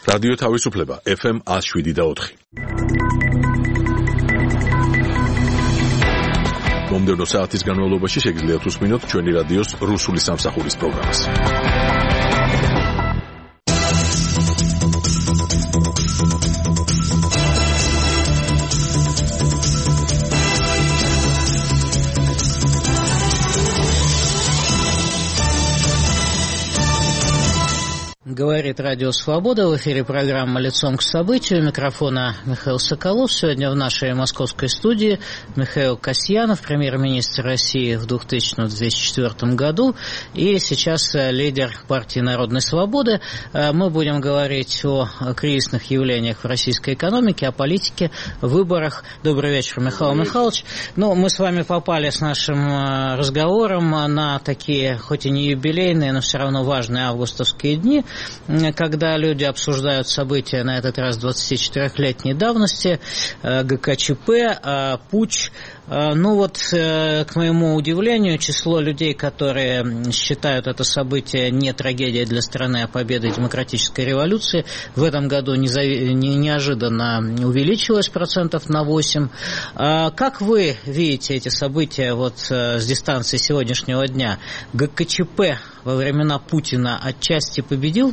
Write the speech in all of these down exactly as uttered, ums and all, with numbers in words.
რადიო თავისუფლება ეფ ემ one oh seven და four. მომდევნო საათის განმავლობაში შეგიძლიათ უსმინოთ ჩვენი რადიოს რუსული სამსახურის პროგრამას. Говорит Радио Свобода, в эфире программа «Лицом к событию». Микрофона Михаил Соколов. Сегодня в нашей московской студии Михаил Касьянов, премьер-министр России в две тысячи четвёртом году и сейчас лидер партии Народной Свободы. Мы будем говорить о кризисных явлениях в российской экономике, о политике, выборах. Добрый вечер, Михаил Михайлович. Ну, мы с вами попали с нашим разговором на такие, хоть и не юбилейные, но все равно важные августовские дни, когда люди обсуждают события, на этот раз двадцатичетырёхлетней давности, ГКЧП, путч. Ну вот, к моему удивлению, число людей, которые считают это событие не трагедией для страны, а победой демократической революции, в этом году неожиданно увеличилось процентов на восемь. Как вы видите эти события вот с дистанции сегодняшнего дня? ГКЧП во времена Путина отчасти победил?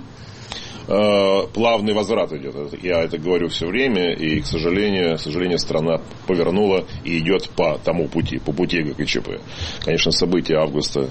Плавный возврат идет. Я это говорю все время, и, к сожалению, к сожалению, страна повернула и идет по тому пути, по пути ГКЧП. Конечно, события августа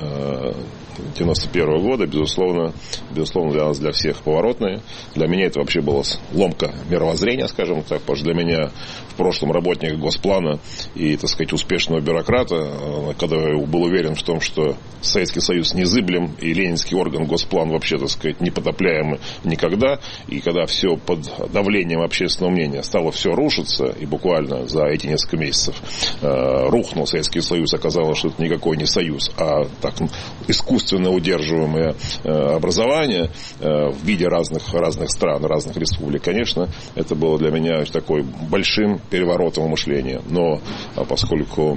девяносто первого года, безусловно, безусловно, для нас, для всех поворотные. Для меня это вообще была ломка мировоззрения, скажем так, потому что для меня в прошлом работник Госплана и, так сказать, успешного бюрократа, когда я был уверен в том, что Советский Союз незыблем и ленинский орган Госплан вообще, так сказать, непотопляемый никогда, и когда все под давлением общественного мнения стало все рушиться, и буквально за эти несколько месяцев э, рухнул Советский Союз, оказалось, что это никакой не союз, а так искусственно удерживаемое э, образование э, в виде разных, разных стран, разных республик, конечно, это было для меня такой большим переворотом мышления. Но а поскольку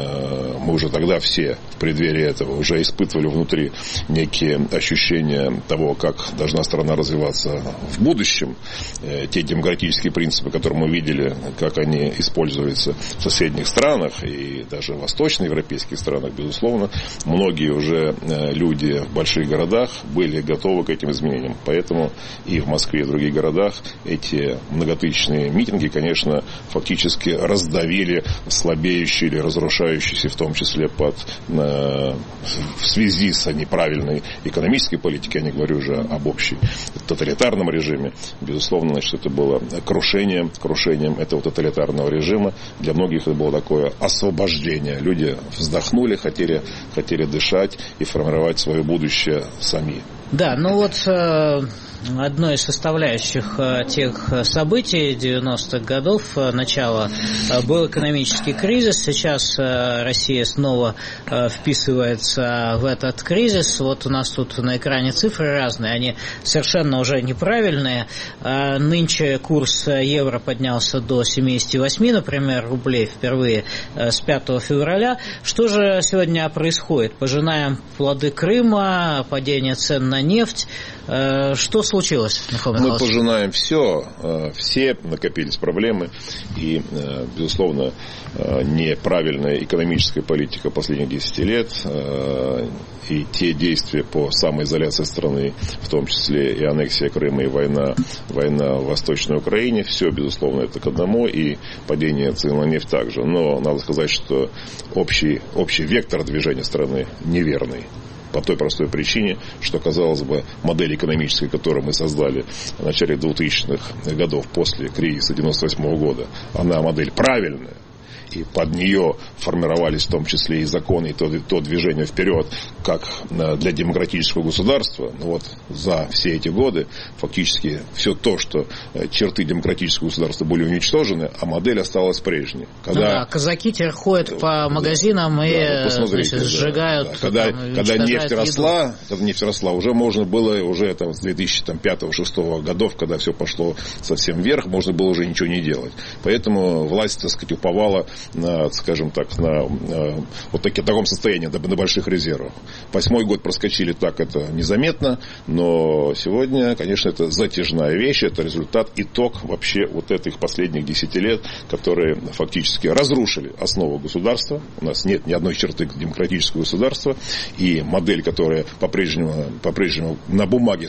э, мы уже тогда все в преддверии этого уже испытывали внутри некие ощущения того, как должна страна развиваться в будущем, э, те демократические принципы, которые мы видели, как они используются в соседних странах и даже в восточноевропейских странах, безусловно, многие уже э, люди в больших городах были готовы к этим изменениям. Поэтому и в Москве, и в других городах эти многотысячные митинги, конечно, фактически раздавили слабеющие или разрушающиеся, в том числе под, э, в связи с неправильной экономической политикой, я не говорю уже об общей тоталитарном режиме. Безусловно, значит, это было крушением, крушением этого тоталитарного режима. Для многих это было такое освобождение. Люди вздохнули, хотели, хотели дышать и формировать свое будущее сами. Да, ну вот э, одной из составляющих э, тех событий девяностых годов, э, начала, э, был экономический кризис. Сейчас э, Россия снова э, вписывается в этот кризис. Вот у нас тут на экране цифры разные, они совершенно уже неправильные. Э, нынче курс евро поднялся до семьдесят восемь, например, рублей впервые э, с пятого февраля. Что же сегодня происходит? Пожинаем плоды Крыма, падение цен на нефть. Что случилось, Михаил Михайлович? Мы пожинаем все, все накопились проблемы, и, безусловно, неправильная экономическая политика последних десяти лет и те действия по самоизоляции страны, в том числе и аннексия Крыма, и война, война в Восточной Украине, все, безусловно, это к одному, и падение цен на нефть также. Но надо сказать, что общий, общий вектор движения страны неверный. По той простой причине, что, казалось бы, модель экономическая, которую мы создали в начале двухтысячных годов после кризиса девяносто восьмого года, она модель правильная. И под нее формировались в том числе и законы, и то, и то движение вперед, как для демократического государства. Но вот за все эти годы фактически все то, что черты демократического государства были уничтожены, а модель осталась прежней. Когда... Ну да, казаки теперь ходят по магазинам да, и да, значит, сжигают. Да, да. Когда, там, когда нефть росла, когда нефть росла, уже можно было, уже там, с две тысячи пятого — две тысячи шестого годов, когда все пошло совсем вверх, можно было уже ничего не делать. Поэтому власть, так сказать, уповала упала, на, скажем так, на, на вот таки, таком состоянии, на больших резервах. Восьмой год проскочили так, это незаметно, но сегодня, конечно, это затяжная вещь, это результат, итог вообще вот этих последних десяти лет, которые фактически разрушили основу государства. У нас нет ни одной черты демократического государства, и модель, которая по-прежнему, по-прежнему на бумаге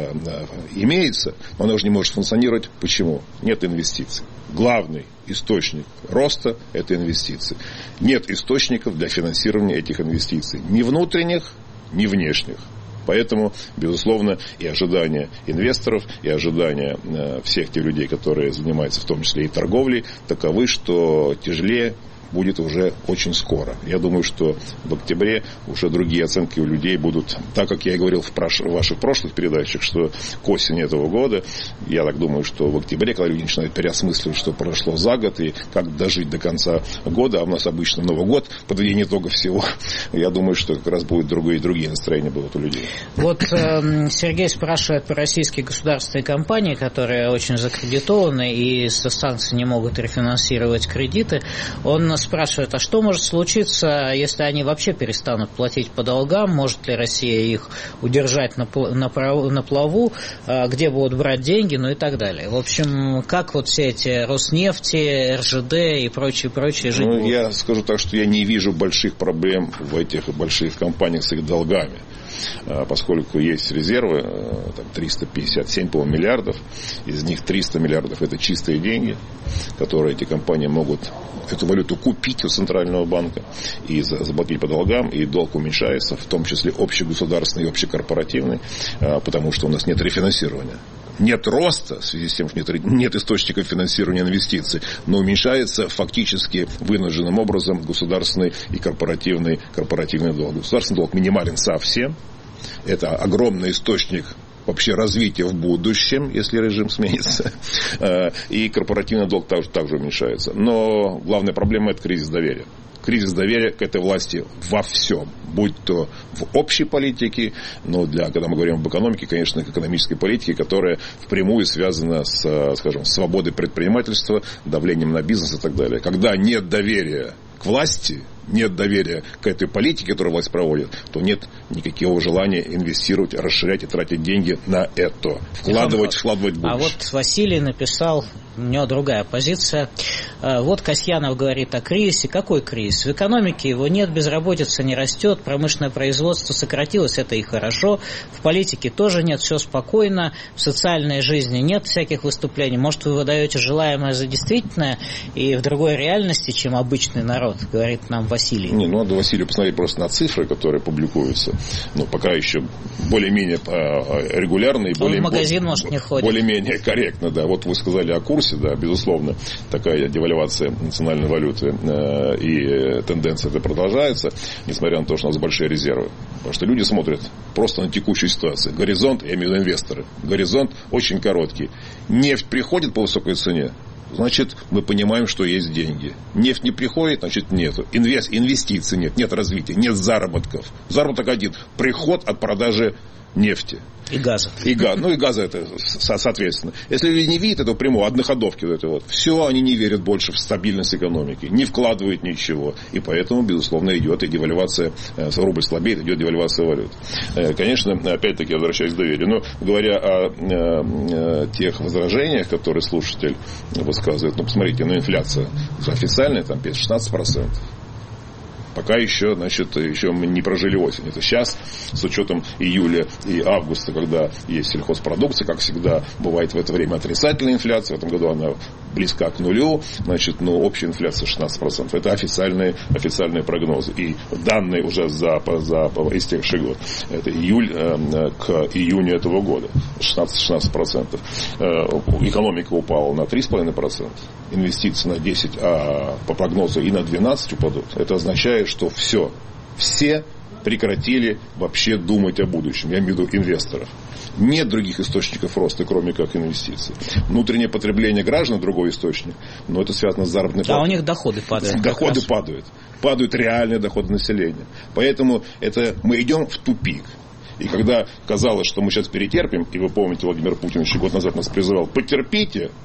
имеется, но она уже не может функционировать. Почему? Нет инвестиций. Главный источник роста – это инвестиции. Нет источников для финансирования этих инвестиций. Ни внутренних, ни внешних. Поэтому, безусловно, и ожидания инвесторов, и ожидания э, всех тех людей, которые занимаются в том числе и торговлей, таковы, что тяжелее будет уже очень скоро. Я думаю, что в октябре уже другие оценки у людей будут, так как я и говорил в, прош... в ваших прошлых передачах, что к осени этого года, я так думаю, что в октябре, когда люди начинают переосмысливать, что прошло за год, и как дожить до конца года, а у нас обычно Новый год, подведение итога всего, я думаю, что как раз будут другие, другие настроения будут у людей. Вот э, Сергей спрашивает про российские государственные компании, которые очень закредитованы и со санкций не могут рефинансировать кредиты. Он спрашивает, а что может случиться, если они вообще перестанут платить по долгам? Может ли Россия их удержать на, на, на плаву? Где будут брать деньги? Ну и так далее. В общем, как вот все эти Роснефти, эр жэ дэ и прочие-прочие жить ну, будут? Я скажу так, что я не вижу больших проблем в этих больших компаниях с их долгами. Поскольку есть резервы, там, триста пятьдесят семь, по-моему, миллиардов, из них триста миллиардов это чистые деньги, которые эти компании могут эту валюту купить у Центрального банка и заплатить по долгам, и долг уменьшается, в том числе общегосударственный и общекорпоративный, потому что у нас нет рефинансирования. Нет роста, в связи с тем, что нет, нет источников финансирования инвестиций, но уменьшается фактически вынужденным образом государственный и корпоративный, корпоративный долг. Государственный долг минимален совсем. Это огромный источник вообще развития в будущем, если режим сменится. И корпоративный долг также, также уменьшается. Но главная проблема – это кризис доверия. Кризис доверия к этой власти во всем. Будь то в общей политике, но для, когда мы говорим об экономике, конечно, экономической политике, которая впрямую связана с, скажем, свободой предпринимательства, давлением на бизнес и так далее. Когда нет доверия к власти, нет доверия к этой политике, которую власть проводит, то нет никакого желания инвестировать, расширять и тратить деньги на это. Вкладывать, вкладывать в будущее. А вот Василий написал, у него другая позиция. Вот Касьянов говорит о кризисе. Какой кризис? В экономике его нет, безработица не растет, промышленное производство сократилось, это и хорошо. В политике тоже нет, все спокойно. В социальной жизни нет всяких выступлений. Может, вы выдаете желаемое за действительное и в другой реальности, чем обычный народ, говорит нам Василий. Не, ну надо Василию посмотреть просто на цифры, которые публикуются. Ну, пока еще более-менее регулярно и более, Он в магазин, более, может, не ходит. Более-менее корректно, да. Вот вы сказали о курсе, да, безусловно, такая девальвация национальной валюты э, и тенденция это продолжается, несмотря на то, что у нас большие резервы. Потому что люди смотрят просто на текущую ситуацию. Горизонт, я имею в виду инвесторы, горизонт очень короткий. Нефть приходит по высокой цене, значит, мы понимаем, что есть деньги. Нефть не приходит, значит, нету. Инвест, инвестиций нет, нет развития, нет заработков. Заработок один. Приход от продажи нефти. И газа. И газ, ну и газа это, соответственно. Если люди не видят этого прямого, одноходовки, вот это вот, все, они не верят больше в стабильность экономики, не вкладывают ничего. И поэтому, безусловно, идет и девальвация, рубль слабеет, идет девальвация валют. Конечно, опять-таки, я возвращаюсь к доверию. Но говоря о, о, о тех возражениях, которые слушатель высказывает, ну, посмотрите, ну, инфляция официальная, там, шестнадцать процентов. Пока еще, значит, еще мы не прожили осень. Это сейчас, с учетом июля и августа, когда есть сельхозпродукция, как всегда, бывает в это время отрицательная инфляция. В этом году она близка к нулю. Значит, ну, общая инфляция шестнадцать процентов. Это официальные, официальные прогнозы. И данные уже за, за истекший год. Это июль э, к июню этого года. шестнадцать процентов. Э, экономика упала на три целых пять десятых процента. Инвестиции на десять процентов, а по прогнозу и на двенадцать процентов упадут. Это означает, что все, все прекратили вообще думать о будущем. Я имею в виду инвесторов. Нет других источников роста, кроме как инвестиций. Внутреннее потребление граждан – другой источник, но это связано с заработной платой. А у них доходы падают. Доходы падают. Падают реальные доходы населения. Поэтому это, мы идем в тупик. И когда казалось, что мы сейчас перетерпим, и вы помните, Владимир Путин еще год назад нас призывал: потерпите,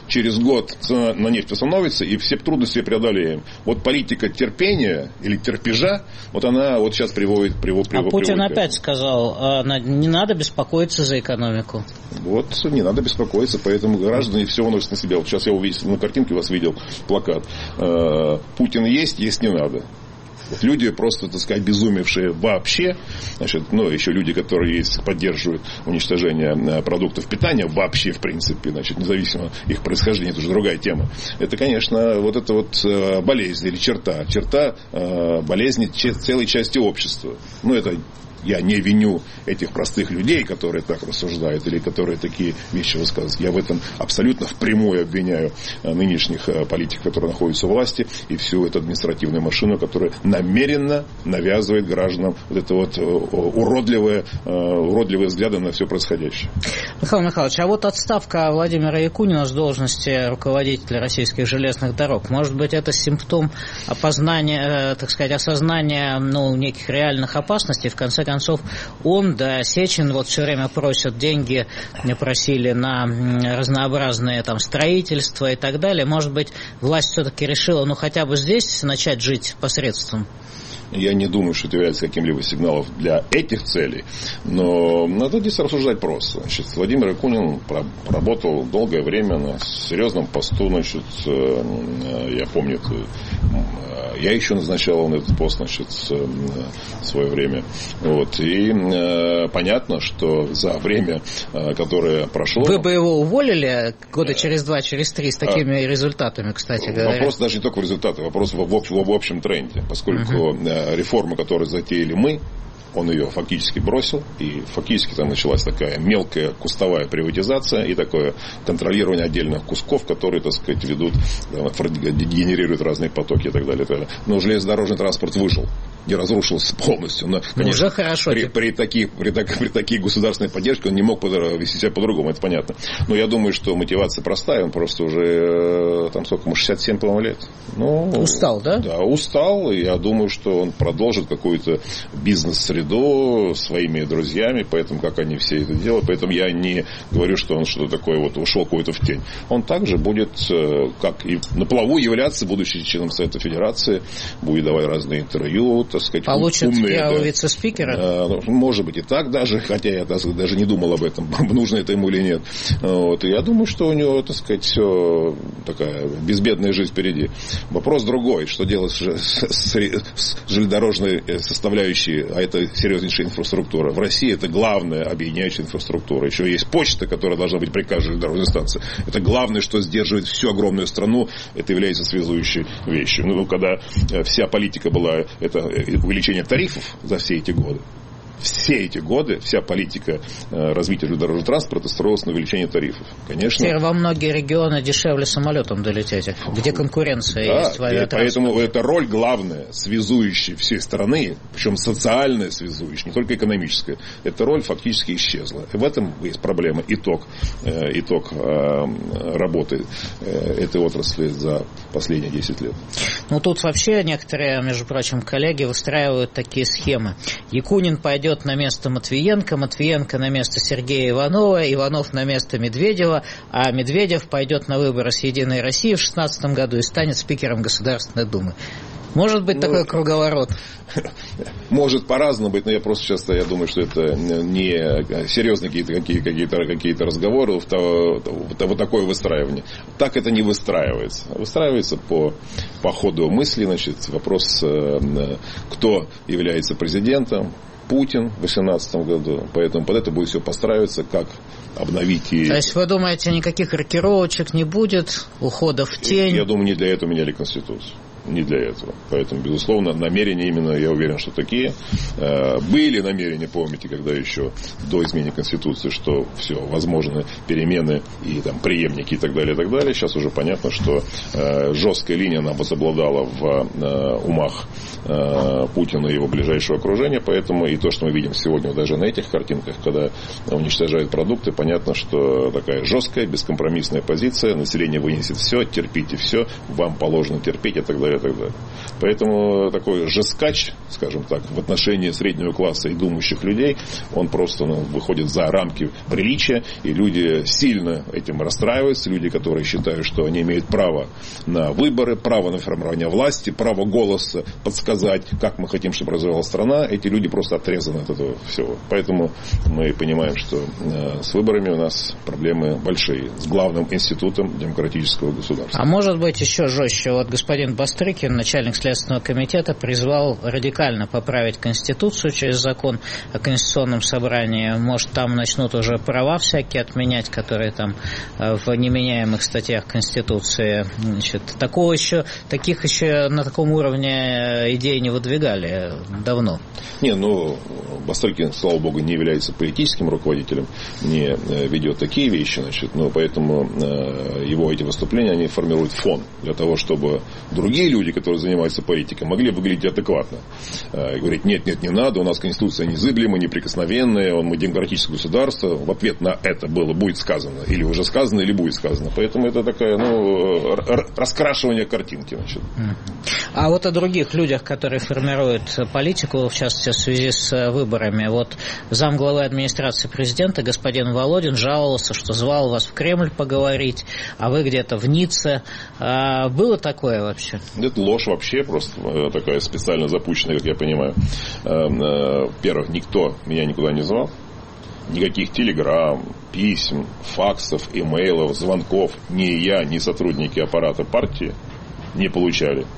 через год цена на нефть восстановится, и все трудности преодолеем. Вот политика терпения или терпежа, вот она вот сейчас приводит... приводит а приводит, Путин приводит опять сказал, не надо беспокоиться за экономику. Вот, не надо беспокоиться, поэтому граждане все выносят на себя. Вот сейчас я увидел, на картинке у вас видел плакат. Путин есть, есть не надо. Вот люди просто, так сказать, безумевшие вообще, значит, ну, еще люди, которые есть, поддерживают уничтожение продуктов питания вообще, в принципе, значит, независимо от их происхождения, это уже другая тема. Это, конечно, вот это вот болезнь или черта, черта болезни целой части общества. Ну, это... Я не виню этих простых людей, которые так рассуждают, или которые такие вещи высказывают. Я в этом абсолютно впрямую обвиняю нынешних политиков, которые находятся у власти, и всю эту административную машину, которая намеренно навязывает гражданам вот это вот уродливые, уродливые взгляды на все происходящее. Михаил Михайлович, а вот отставка Владимира Якунина с должности руководителя российских железных дорог, может быть, это симптом опознания, так сказать, осознания, ну, неких реальных опасностей, в конце концов, концов, он, да, Сечин вот все время просят деньги, просили на разнообразные там строительства и так далее. Может быть, власть все-таки решила, ну, хотя бы здесь начать жить посредством? Я не думаю, что это является каким-либо сигналом для этих целей, но надо здесь рассуждать просто. Значит, Владимир Якунин проработал долгое время на серьезном посту, значит, я помню, я еще назначал он этот пост, значит, в свое время. Вот. И э, понятно, что за время, э, которое прошло... Вы бы его уволили года через два, через три с такими а, результатами, кстати говоря? Вопрос даже не только в результатах, вопрос в, в, в общем тренде. Поскольку uh-huh. реформа, которую затеяли мы, он ее фактически бросил, и фактически там началась такая мелкая кустовая приватизация и такое контролирование отдельных кусков, которые, так сказать, ведут, генерируют разные потоки и так далее. И так далее. Но железнодорожный транспорт выжил, не разрушился полностью. Но, конечно, уже хорошо. При, при, таких, при, при таких государственной поддержке он не мог вести себя по-другому, это понятно. Но я думаю, что мотивация простая, он просто уже, там сколько, ему шестьдесят семь, по-моему, лет. Ну, устал, да? Да, устал, и я думаю, что он продолжит какую-то бизнес-среду своими друзьями, поэтому как они все это делают. Поэтому я не говорю, что он что-то такое вот ушел какой-то в тень. Он также будет, как и на плаву являться, будучи членом Совета Федерации, будет давать разные интервью, так сказать, получит умные. Получит да, вице-спикера? Да, может быть и так даже, хотя я так сказать, даже не думал об этом, нужно это ему или нет. Вот. И я думаю, что у него, так сказать, все такая безбедная жизнь впереди. Вопрос другой, что делать с, с, с железнодорожной составляющей, а это серьезнейшая инфраструктура. В России это главная объединяющая инфраструктура. Еще есть почта, которая должна быть при каждой железнодорожной станции. Это главное, что сдерживает всю огромную страну. Это является связующей вещью. Ну, когда вся политика была, это увеличение тарифов за все эти годы. Все эти годы вся политика развития железнодорожного транспорта строилась на увеличение тарифов. Конечно. Теперь во многие регионы дешевле самолетом долететь, где конкуренция да, есть в авиатранспорте. Поэтому эта роль главная, связующая всей страны, причем социальная связующая, не только экономическая, эта роль фактически исчезла. И в этом есть проблема, итог, итог работы этой отрасли за последние десять лет. Ну, тут вообще некоторые, между прочим, коллеги выстраивают такие схемы. Якунин пойдет на место Матвиенко, Матвиенко на место Сергея Иванова, Иванов на место Медведева, а Медведев пойдет на выборы с «Единой Россией» в шестнадцатом году и станет спикером Государственной Думы. Может быть, ну, такой круговорот? Может по-разному быть, но я просто сейчас, я думаю, что это не серьезные какие-то, какие, какие-то, какие-то разговоры, вот такое выстраивание. Так это не выстраивается. Выстраивается по, по ходу мысли, значит, вопрос, кто является президентом. Путин в две тысячи восемнадцатом году, поэтому под это будет все подстраиваться, как обновить и... То есть вы думаете, никаких рокировочек не будет, ухода в тень? Я думаю, не для этого меняли Конституцию. Не для этого. Поэтому, безусловно, намерения именно, я уверен, что такие. Были намерения, помните, когда еще до изменения Конституции, что все, возможны перемены и там преемники и так далее, и так далее. Сейчас уже понятно, что жесткая линия, она возобладала в умах Путина и его ближайшего окружения, поэтому и то, что мы видим сегодня даже на этих картинках, когда уничтожают продукты, понятно, что такая жесткая, бескомпромиссная позиция, население вынесет все, терпите все, вам положено терпеть и так далее. далее, и так далее. Поэтому такой жесткач, скажем так, в отношении среднего класса и думающих людей, он просто ну, выходит за рамки приличия, и люди сильно этим расстраиваются, люди, которые считают, что они имеют право на выборы, право на формирование власти, право голоса подсказать, как мы хотим, чтобы развивалась страна, эти люди просто отрезаны от этого всего. Поэтому мы понимаем, что э, с выборами у нас проблемы большие, с главным институтом демократического государства. А может быть еще жестче? Вот господин Бастрыкин, начальник Следственного комитета, призвал радикально поправить Конституцию через закон о Конституционном собрании. Может, там начнут уже права всякие отменять, которые там в неменяемых статьях Конституции. Значит, такого еще, таких еще на таком уровне идей не выдвигали давно. Не, ну, Бастрыкин, слава богу, не является политическим руководителем, не ведет такие вещи, значит, но поэтому его эти выступления, они формируют фон для того, чтобы другие люди, которые занимаются политикой, могли выглядеть адекватно. И говорить, нет, нет, не надо, у нас Конституция незыблемая, неприкосновенная, мы демократическое государство. В ответ на это было, будет сказано, или уже сказано, или будет сказано. Поэтому это такая, ну, раскрашивание картинки. Значит. А вот о других людях, которые формируют политику, в частности, в связи с выборами. Вот замглавы администрации президента господин Володин жаловался, что звал вас в Кремль поговорить, а вы где-то в Ницце. А было такое вообще? Это ложь вообще, просто такая специально запущенная, как я понимаю. Во-первых, никто меня никуда не звал. Никаких телеграмм, писем, факсов, имейлов, звонков ни я, ни сотрудники аппарата партии не получали.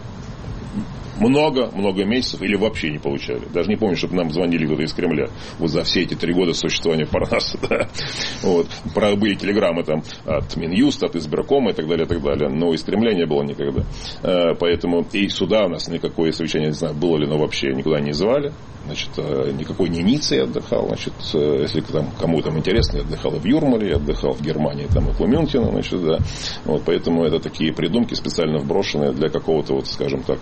Много, много месяцев или вообще не получали. Даже не помню, чтобы нам звонили кто-то из Кремля. Вот за все эти три года существования Парнаса. Да. Вот. Были телеграммы там от Минюста, от избиркома и так далее, и так далее. Но из Кремля не было никогда. Поэтому и сюда у нас никакое совещание, не знаю, было ли, но вообще никуда не звали. Значит, никакой не Ницце я отдыхал. Значит, если там, кому там интересно, я отдыхал и в Юрмале, я отдыхал в Германии, там и в Мюнхене, значит, да. Вот, поэтому это такие придумки, специально вброшенные для какого-то, вот, скажем так,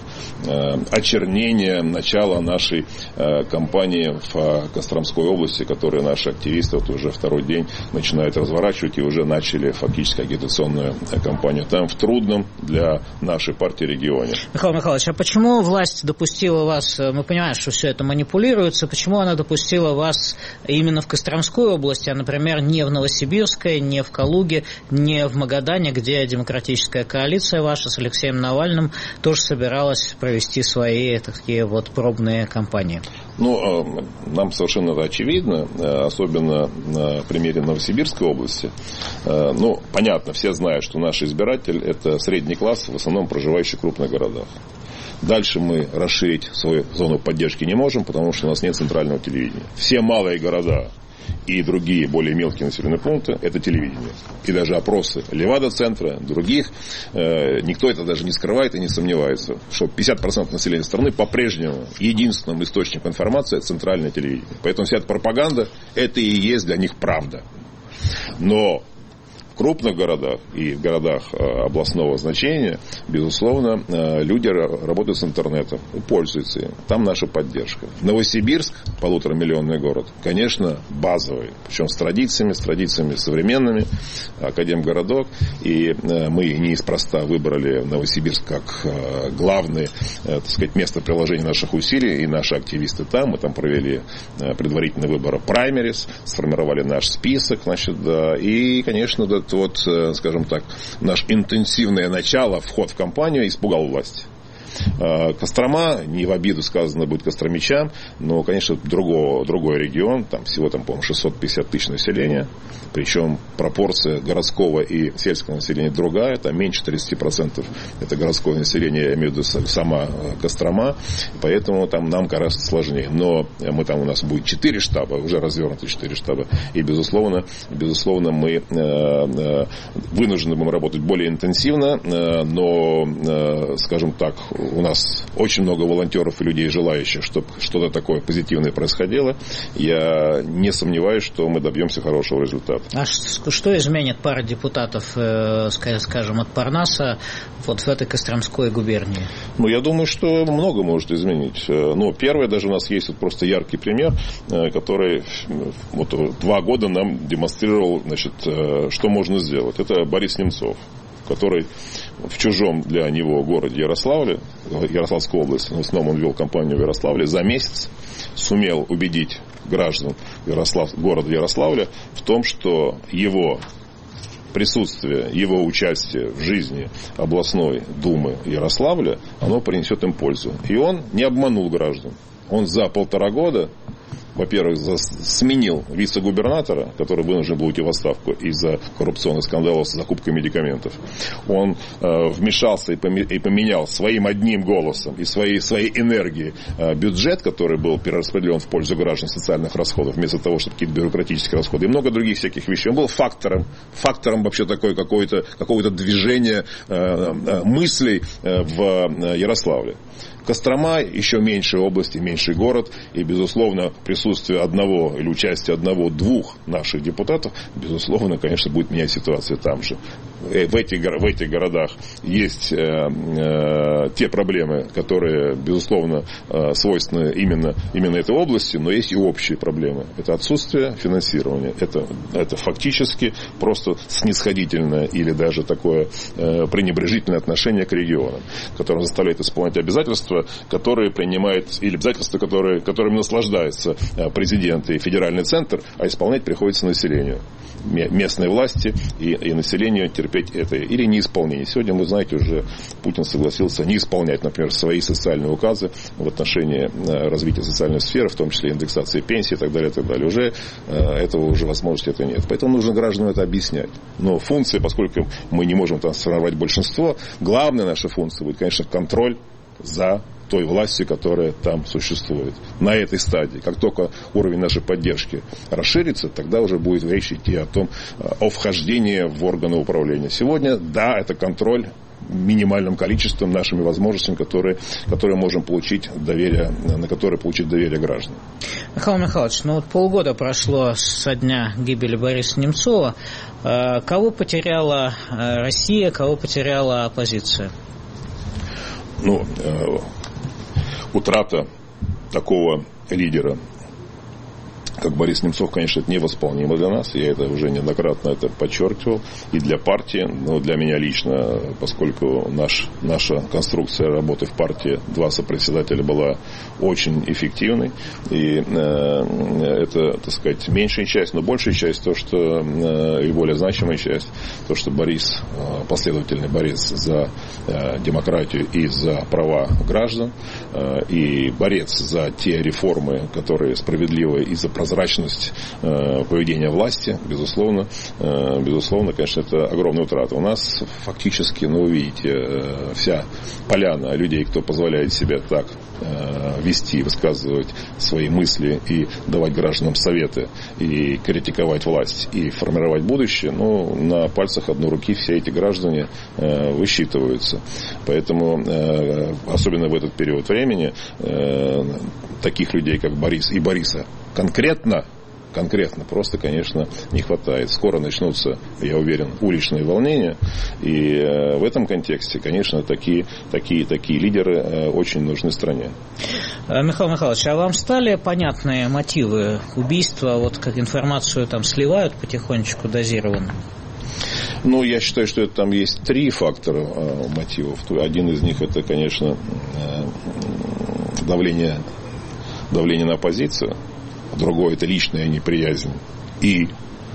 очернения начала нашей э, кампании в э, Костромской области, которые наши активисты вот уже второй день начинают разворачивать и уже начали фактически агитационную э, кампанию там в трудном для нашей партии регионе. Михаил Михайлович, а почему власть допустила вас, мы понимаем, что все это манипулируется, почему она допустила вас именно в Костромской области, а, например, не в Новосибирской, не в Калуге, не в Магадане, где демократическая коалиция ваша с Алексеем Навальным тоже собиралась провести свои такие вот пробные кампании? Ну, нам совершенно это очевидно, особенно на примере Новосибирской области. Ну, понятно, все знают, что наш избиратель – это средний класс, в основном проживающий в крупных городах. Дальше мы расширить свою зону поддержки не можем, потому что у нас нет центрального телевидения. Все малые города и другие более мелкие населенные пункты – это телевидение. И даже опросы Левада-центра, других, э, никто это даже не скрывает и не сомневается, что пятьдесят процентов населения страны по-прежнему единственным источником информации – это центральное телевидение. Поэтому вся эта пропаганда – это и есть для них правда. Но в крупных городах и в городах областного значения, безусловно, люди работают с интернетом, пользуются им. Там наша поддержка. Новосибирск, полуторамиллионный город, конечно, базовый. Причем с традициями, с традициями современными, академгородок. И мы неспроста выбрали Новосибирск как главное, так сказать, место приложения наших усилий. И наши активисты там. Мы там провели предварительный выбор праймерис, сформировали наш список. Значит, да, и, конечно, да, вот, скажем так, наш интенсивное начало, вход в кампанию испугал власть. Кострома, не в обиду сказано будет костромичам, но, конечно, другого, другой регион, там всего, там, по-моему, шестьсот пятьдесят тысяч населения, причем пропорция городского и сельского населения другая, там меньше тридцать процентов это городское население, я имею в виду сама Кострома, поэтому там нам гораздо сложнее. Но мы там, у нас будет четыре штаба, уже развернуты четыре штаба, и, безусловно, безусловно мы вынуждены будем работать более интенсивно, но, скажем так, у нас очень много волонтеров и людей, желающих, чтобы что-то такое позитивное происходило. Я не сомневаюсь, что мы добьемся хорошего результата. А что изменит пара депутатов, скажем, от Парнаса вот в этой Костромской губернии? Ну, я думаю, что много может изменить. Но первое, даже у нас есть вот просто яркий пример, который вот два года нам демонстрировал, значит, что можно сделать. Это Борис Немцов, который в чужом для него городе Ярославле, Ярославской области, в основном он вел кампанию в Ярославле, за месяц сумел убедить граждан Ярослав, города Ярославля в том, что его присутствие, его участие в жизни областной думы Ярославля, оно принесет им пользу. И он не обманул граждан. Он за полтора года, во-первых, сменил вице-губернатора, который вынужден был уйти в отставку из-за коррупционных скандалов с закупкой медикаментов. Он э, вмешался и, поме- и поменял своим одним голосом и своей, своей энергией э, бюджет, который был перераспределен в пользу граждан социальных расходов, вместо того, чтобы какие-то бюрократические расходы, и много других всяких вещей. Он был фактором, фактором вообще такой какое-то, какое-то движение э, э, мыслей э, в э, Ярославле. Кострома еще меньшая область и меньший город, и, безусловно, присутствие одного или участие одного-двух наших депутатов, безусловно, конечно, будет менять ситуацию там же. В этих, в этих городах есть э, э, те проблемы, которые, безусловно, э, свойственны именно, именно этой области, но есть и общие проблемы. Это отсутствие финансирования, это, это фактически просто снисходительное или даже такое э, пренебрежительное отношение к регионам, которое заставляет исполнять обязательства, которые принимает, или обязательства, которые, которыми наслаждается президент и федеральный центр, а исполнять приходится населению. Местной власти и, и населению терпеть это или неисполнение. Сегодня, вы знаете, уже Путин согласился не исполнять, например, свои социальные указы в отношении развития социальной сферы, в том числе индексации пенсии и так далее, и так далее. Уже этого уже возможности этого нет. Поэтому нужно гражданам это объяснять. Но функция, поскольку мы не можем там сформировать большинство, главная наша функция будет, конечно, контроль за той властью, которая там существует. На этой стадии. Как только уровень нашей поддержки расширится, тогда уже будет речь идти о том, о вхождении в органы управления. Сегодня, да, это контроль минимальным количеством, нашими возможностями, которые, которые можем получить доверие, на которые получить доверие граждан. Михаил Михайлович, ну вот полгода прошло со дня гибели Бориса Немцова. Кого потеряла Россия, кого потеряла оппозиция? Ну, э, утрата такого лидера, как Борис Немцов, конечно, это невосполнимо для нас. Я это уже неоднократно это подчеркивал. И для партии, но для меня лично, поскольку наш, наша конструкция работы в партии, два сопредседателя, была очень эффективной. И э, это, так сказать, меньшая часть, но большая часть, то, что, э, и более значимая часть, то, что Борис, э, последовательный борец за э, демократию и за права граждан, э, и борец за те реформы, которые справедливы, и за прозрачность э, поведения власти, безусловно, э, безусловно, конечно, это огромная утрата. У нас фактически, ну, вы видите, э, вся поляна людей, кто позволяет себе так э, вести, высказывать свои мысли и давать гражданам советы, и критиковать власть, и формировать будущее, ну, на пальцах одной руки все эти граждане э, высчитываются. Поэтому, э, особенно в этот период времени, э, таких людей, как Борис и Бориса, конкретно, конкретно просто, конечно, не хватает. Скоро начнутся, я уверен, уличные волнения. И э, в этом контексте, конечно, такие, такие, такие лидеры э, очень нужны стране. Михаил Михайлович, а вам стали понятны мотивы убийства? Вот как информацию там сливают потихонечку дозированно? Ну, я считаю, что это, там есть три фактора э, мотивов. Один из них, это, конечно, э, давление, давление на оппозицию. Другое — это личная неприязнь и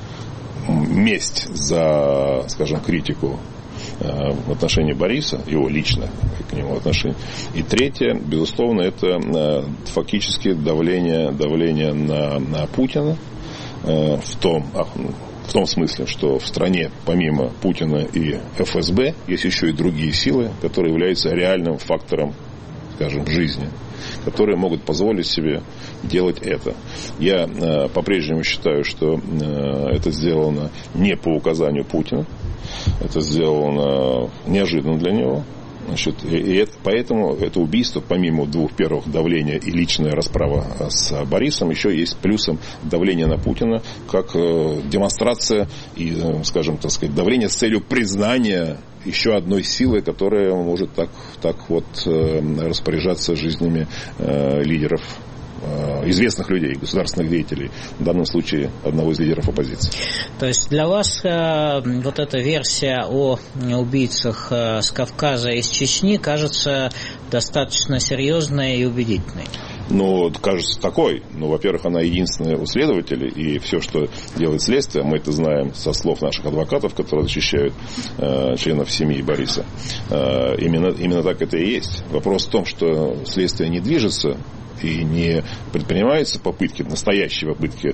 месть за, скажем, критику э, в отношении Бориса, его лично к нему отношение. И третье, безусловно, это э, фактически давление, давление на, на Путина э, в том, в том смысле, что в стране помимо Путина и эф эс бэ есть еще и другие силы, которые являются реальным фактором, скажем, жизни, которые могут позволить себе делать это. Я э, по-прежнему считаю, что э, это сделано не по указанию Путина, это сделано неожиданно для него. Значит, и, и это, поэтому это убийство, помимо двух первых, давления и личная расправа с Борисом, еще есть плюсом давление на Путина, как э, демонстрация и, э, скажем, так сказать, давление с целью признания еще одной силы, которая может так, так вот э, распоряжаться жизнями э, лидеров известных людей, государственных деятелей, в данном случае одного из лидеров оппозиции. То есть для вас э, вот эта версия о убийцах э, с Кавказа и из Чечни кажется достаточно серьезной и убедительной? Ну, кажется, такой. Ну, во-первых, она единственная у следователей, и все, что делает следствие, мы это знаем со слов наших адвокатов, которые защищают э, членов семьи Бориса. Э, именно, именно так это и есть. Вопрос в том, что следствие не движется, и не предпринимаются попытки, настоящие попытки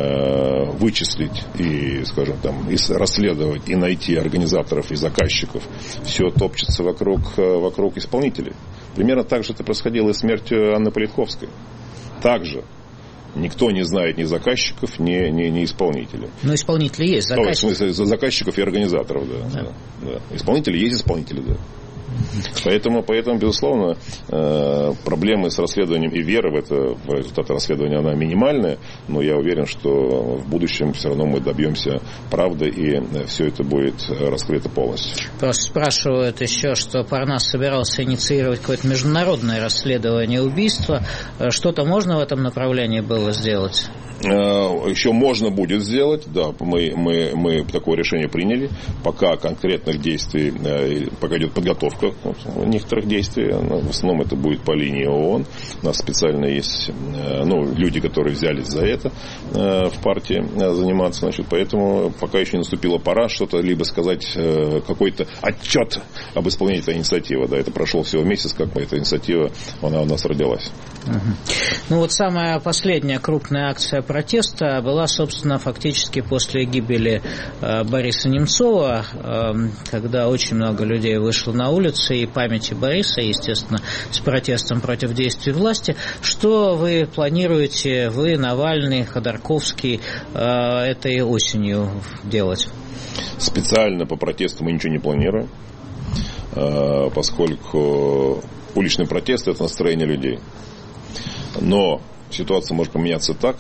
э, вычислить и, скажем, там, и расследовать, и найти организаторов и заказчиков. Все топчется вокруг, вокруг исполнителей. Примерно так же это происходило и с смертью Анны Политковской. также никто не знает ни заказчиков, ни, ни, ни исполнителей. Но исполнители есть, заказчики. Ну, в смысле, заказчиков и организаторов, да. да. да, да. Исполнители есть исполнители, да. Поэтому, поэтому, безусловно, проблемы с расследованием и вера в это, в результат расследования, она минимальная, но я уверен, что в будущем все равно мы добьемся правды, и все это будет раскрыто полностью. Просто спрашивают еще, что Парнас собирался инициировать какое-то международное расследование убийства. Что-то можно в этом направлении было сделать? Еще можно будет сделать, да, мы, мы, мы такое решение приняли. Пока конкретных действий, пока идет подготовка некоторых действий, в основном это будет по линии ООН. У нас специально есть, ну, люди, которые взялись за это в партии заниматься, значит, поэтому пока еще не наступила пора что-то либо сказать, какой-то отчет об исполнении этой инициативы. Да, это прошел всего месяц, как эта инициатива, она у нас родилась. Угу. Ну вот самая последняя крупная акция протеста была, собственно, фактически после гибели э, Бориса Немцова, э, когда очень много людей вышло на улицы, и памяти Бориса, естественно, с протестом против действий власти. Что вы планируете, вы, Навальный, Ходорковский, э, этой осенью делать? Специально по протесту мы ничего не планируем, э, поскольку уличный протест – это настроение людей. Но ситуация может поменяться так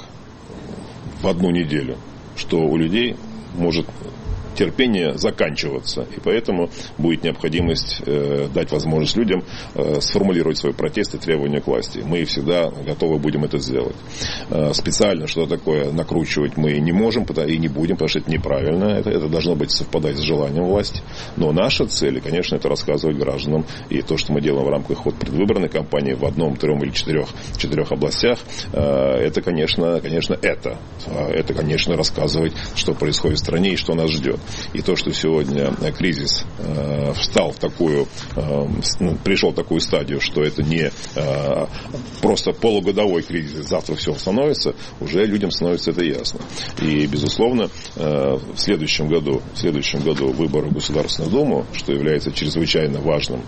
в одну неделю, что у людей может терпение заканчиваться, и поэтому будет необходимость э, дать возможность людям э, сформулировать свои протесты, требования к власти. Мы всегда готовы будем это сделать. Э, специально что-то такое накручивать мы не можем и не будем, потому что это неправильно, это, это должно быть совпадать с желанием власти. Но наша цель, конечно, это рассказывать гражданам, и то, что мы делаем в рамках вот предвыборной кампании в одном, трем или четырех, четырех областях, э, это, конечно, конечно, это. Это, конечно, рассказывать, что происходит в стране и что нас ждет. И то, что сегодня кризис э, встал в такую, э, пришел в такую стадию, что это не э, просто полугодовой кризис, завтра все восстановится, уже людям становится это ясно. И, безусловно, э, в следующем году, в следующем году выборы в Государственную Думу, что является чрезвычайно важным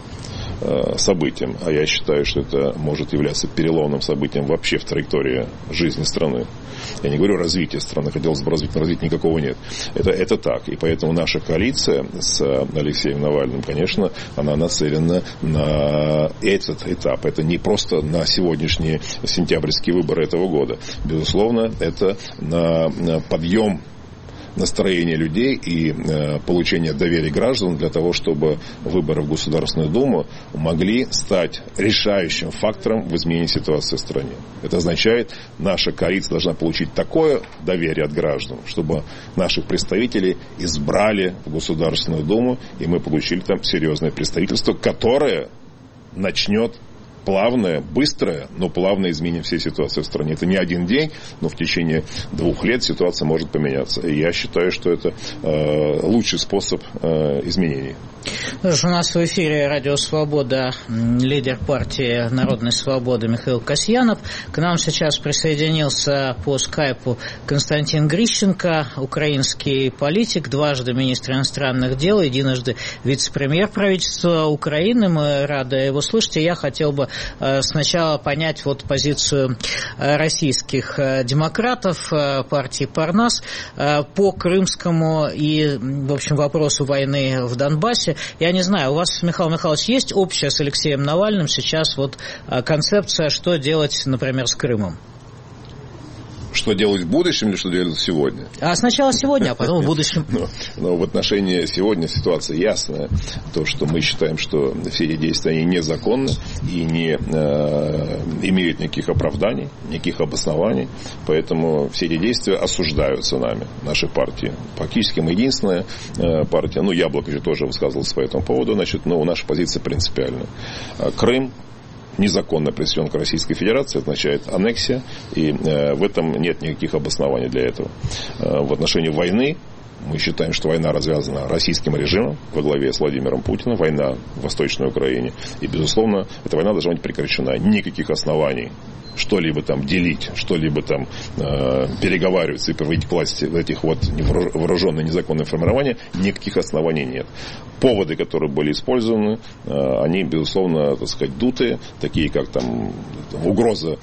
событием, а я считаю, что это может являться переломным событием вообще в траектории жизни страны. Я не говорю развития страны, хотелось бы развить, но развития никакого нет. Это, это так. И поэтому наша коалиция с Алексеем Навальным, конечно, она нацелена на этот этап. Это не просто на сегодняшние сентябрьские выборы этого года. Безусловно, это на подъем настроение людей и э, получение доверия граждан для того, чтобы выборы в Государственную Думу могли стать решающим фактором в изменении ситуации в стране. Это означает, наша коалиция должна получить такое доверие от граждан, чтобы наших представителей избрали в Государственную Думу, и мы получили там серьезное представительство, которое начнет плавное, быстрое, но плавное изменение всей ситуации в стране. Это не один день, но в течение двух лет ситуация может поменяться. И я считаю, что это э, лучший способ э, изменений. У нас в эфире Радио Свобода лидер партии Народной Свободы Михаил Касьянов. К нам сейчас присоединился по скайпу Константин Грищенко, украинский политик, дважды министр иностранных дел, единожды вице-премьер правительства Украины. Мы рады его слышать. И я хотел бы сначала понять вот позицию российских демократов, партии Парнас, по крымскому и, в общем, вопросу войны в Донбассе. Я не знаю, у вас, Михаил Михайлович, есть общая с Алексеем Навальным сейчас вот концепция, что делать, например, с Крымом? Что делать в будущем или что делать сегодня? А сначала сегодня, а потом в будущем. Но, но в отношении сегодня ситуация ясная. То, что мы считаем, что все эти действия они незаконны и не э, имеют никаких оправданий, никаких обоснований. Поэтому все эти действия осуждаются нами, нашей партией. Фактически мы единственная э, партия. Ну, Яблоко же тоже высказывался по этому поводу. Значит, но наша позиция принципиальная. Крым незаконно присоединен к Российской Федерации, означает аннексия, и э, в этом нет никаких обоснований для этого. Э, в отношении войны мы считаем, что война развязана российским режимом во главе с Владимиром Путиным, война в Восточной Украине, и, безусловно, эта война должна быть прекращена. Никаких оснований что-либо там делить, что-либо там э, переговариваться и приводить к власти этих вот вооруженных незаконных формирований, никаких оснований нет. Поводы, которые были использованы, э, они, безусловно, так сказать, дутые, такие как там угроза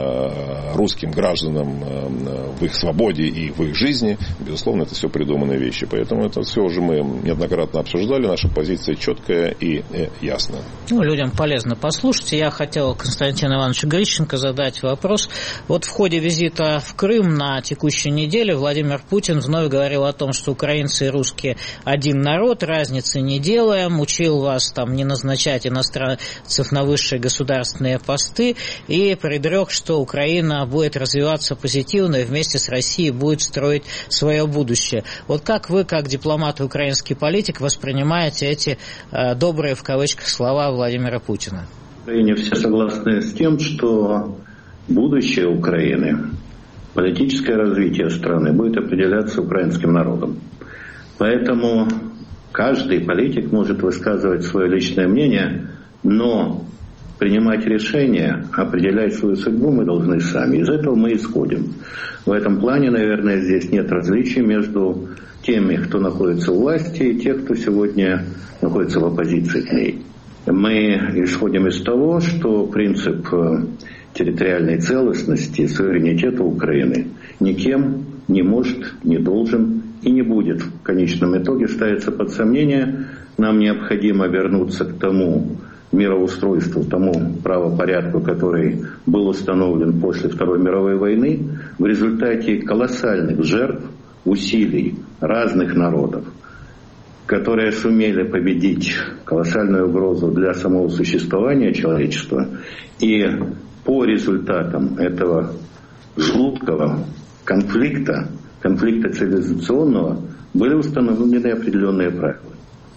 э, русским гражданам э, в их свободе и в их жизни, безусловно, это все придуманные вещи. Поэтому это все уже мы неоднократно обсуждали, наша позиция четкая и э, ясная. Ну, людям полезно послушать. Я хотел Константину Ивановичу Грищенко задать вопрос. Вот в ходе визита в Крым на текущей неделе Владимир Путин вновь говорил о том, что украинцы и русские один народ, разницы не делаем, учил вас там не назначать иностранцев на высшие государственные посты и предрек, что Украина будет развиваться позитивно и вместе с Россией будет строить свое будущее. Вот как вы, как дипломат и украинский политик, воспринимаете эти э, добрые в кавычках слова Владимира Путина? В Украине все согласны с тем, что будущее Украины, политическое развитие страны будет определяться украинским народом. Поэтому каждый политик может высказывать свое личное мнение, но принимать решения, определять свою судьбу мы должны сами. Из этого мы исходим. В этом плане, наверное, здесь нет различий между теми, кто находится у власти, и тех, кто сегодня находится в оппозиции к ней. Мы исходим из того, что принцип территориальной целостности, суверенитета Украины никем не может, не должен и не будет в конечном итоге ставиться под сомнение. Нам необходимо вернуться к тому мироустройству, тому правопорядку, который был установлен после Второй мировой войны в результате колоссальных жертв, усилий разных народов, которые сумели победить колоссальную угрозу для самого существования человечества. И по результатам этого жуткого конфликта, конфликта цивилизационного, были установлены определенные правила.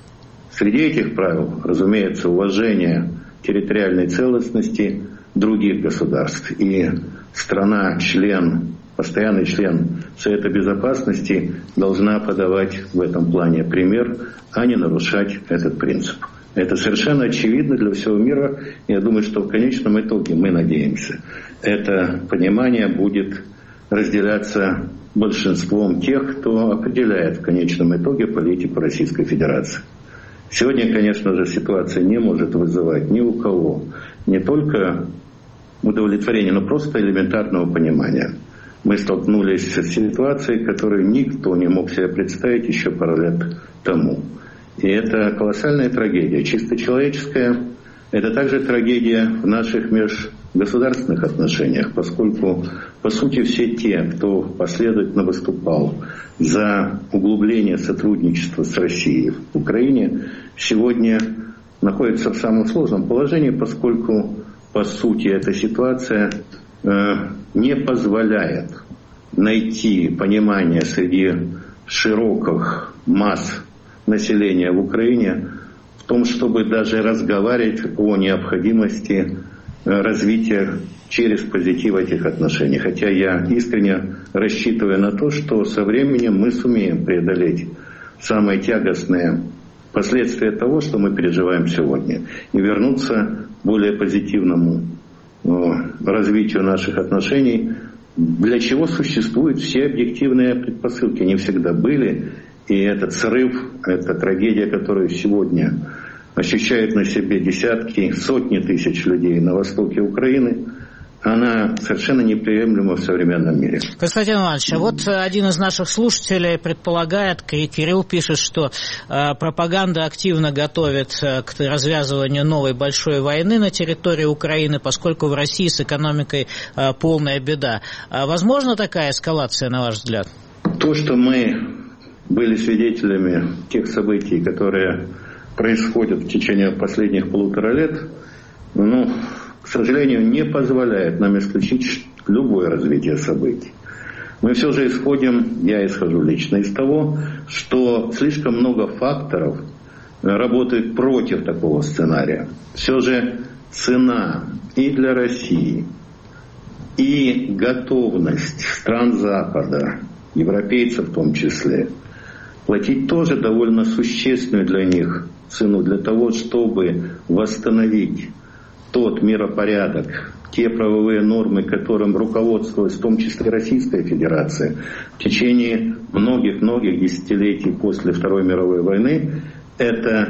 Среди этих правил, разумеется, уважение территориальной целостности других государств. И страна-член, постоянный член Совета Безопасности должна подавать в этом плане пример, а не нарушать этот принцип. Это совершенно очевидно для всего мира. Я думаю, что в конечном итоге, мы надеемся, это понимание будет разделяться большинством тех, кто определяет в конечном итоге политику Российской Федерации. Сегодня, конечно же, ситуация не может вызывать ни у кого не только удовлетворения, но просто элементарного понимания. Мы столкнулись с ситуацией, которую никто не мог себе представить еще пару лет тому. И это колоссальная трагедия, чисто человеческая. Это также трагедия в наших межгосударственных отношениях, поскольку, по сути, все те, кто последовательно выступал за углубление сотрудничества с Россией в Украине, сегодня находятся в самом сложном положении, поскольку, по сути, эта ситуация э, не позволяет найти понимание среди широких масс населения в Украине в том, чтобы даже разговаривать о необходимости развития через позитив этих отношений. Хотя я искренне рассчитываю на то, что со временем мы сумеем преодолеть самые тягостные последствия того, что мы переживаем сегодня, и вернуться к более позитивному развитию наших отношений, для чего существуют все объективные предпосылки. Они всегда были. И этот срыв, эта трагедия, которую сегодня ощущают на себе десятки, сотни тысяч людей на востоке Украины, она совершенно неприемлема в современном мире. Константин Иванович, а вот один из наших слушателей предполагает, Кирилл пишет, что э, пропаганда активно готовит э, к развязыванию новой большой войны на территории Украины, поскольку в России с экономикой э, полная беда. А возможно такая эскалация, на ваш взгляд? То, что мы были свидетелями тех событий, которые происходят в течение последних полутора лет, ну, к сожалению, не позволяет нам исключить любое развитие событий. Мы все же исходим, я исхожу лично из того, что слишком много факторов работает против такого сценария. Все же цена и для России, и готовность стран Запада, европейцев в том числе, платить тоже довольно существенную для них цену для того, чтобы восстановить тот миропорядок, те правовые нормы, которым руководствовалась в том числе Российская Федерация в течение многих-многих десятилетий после Второй мировой войны, это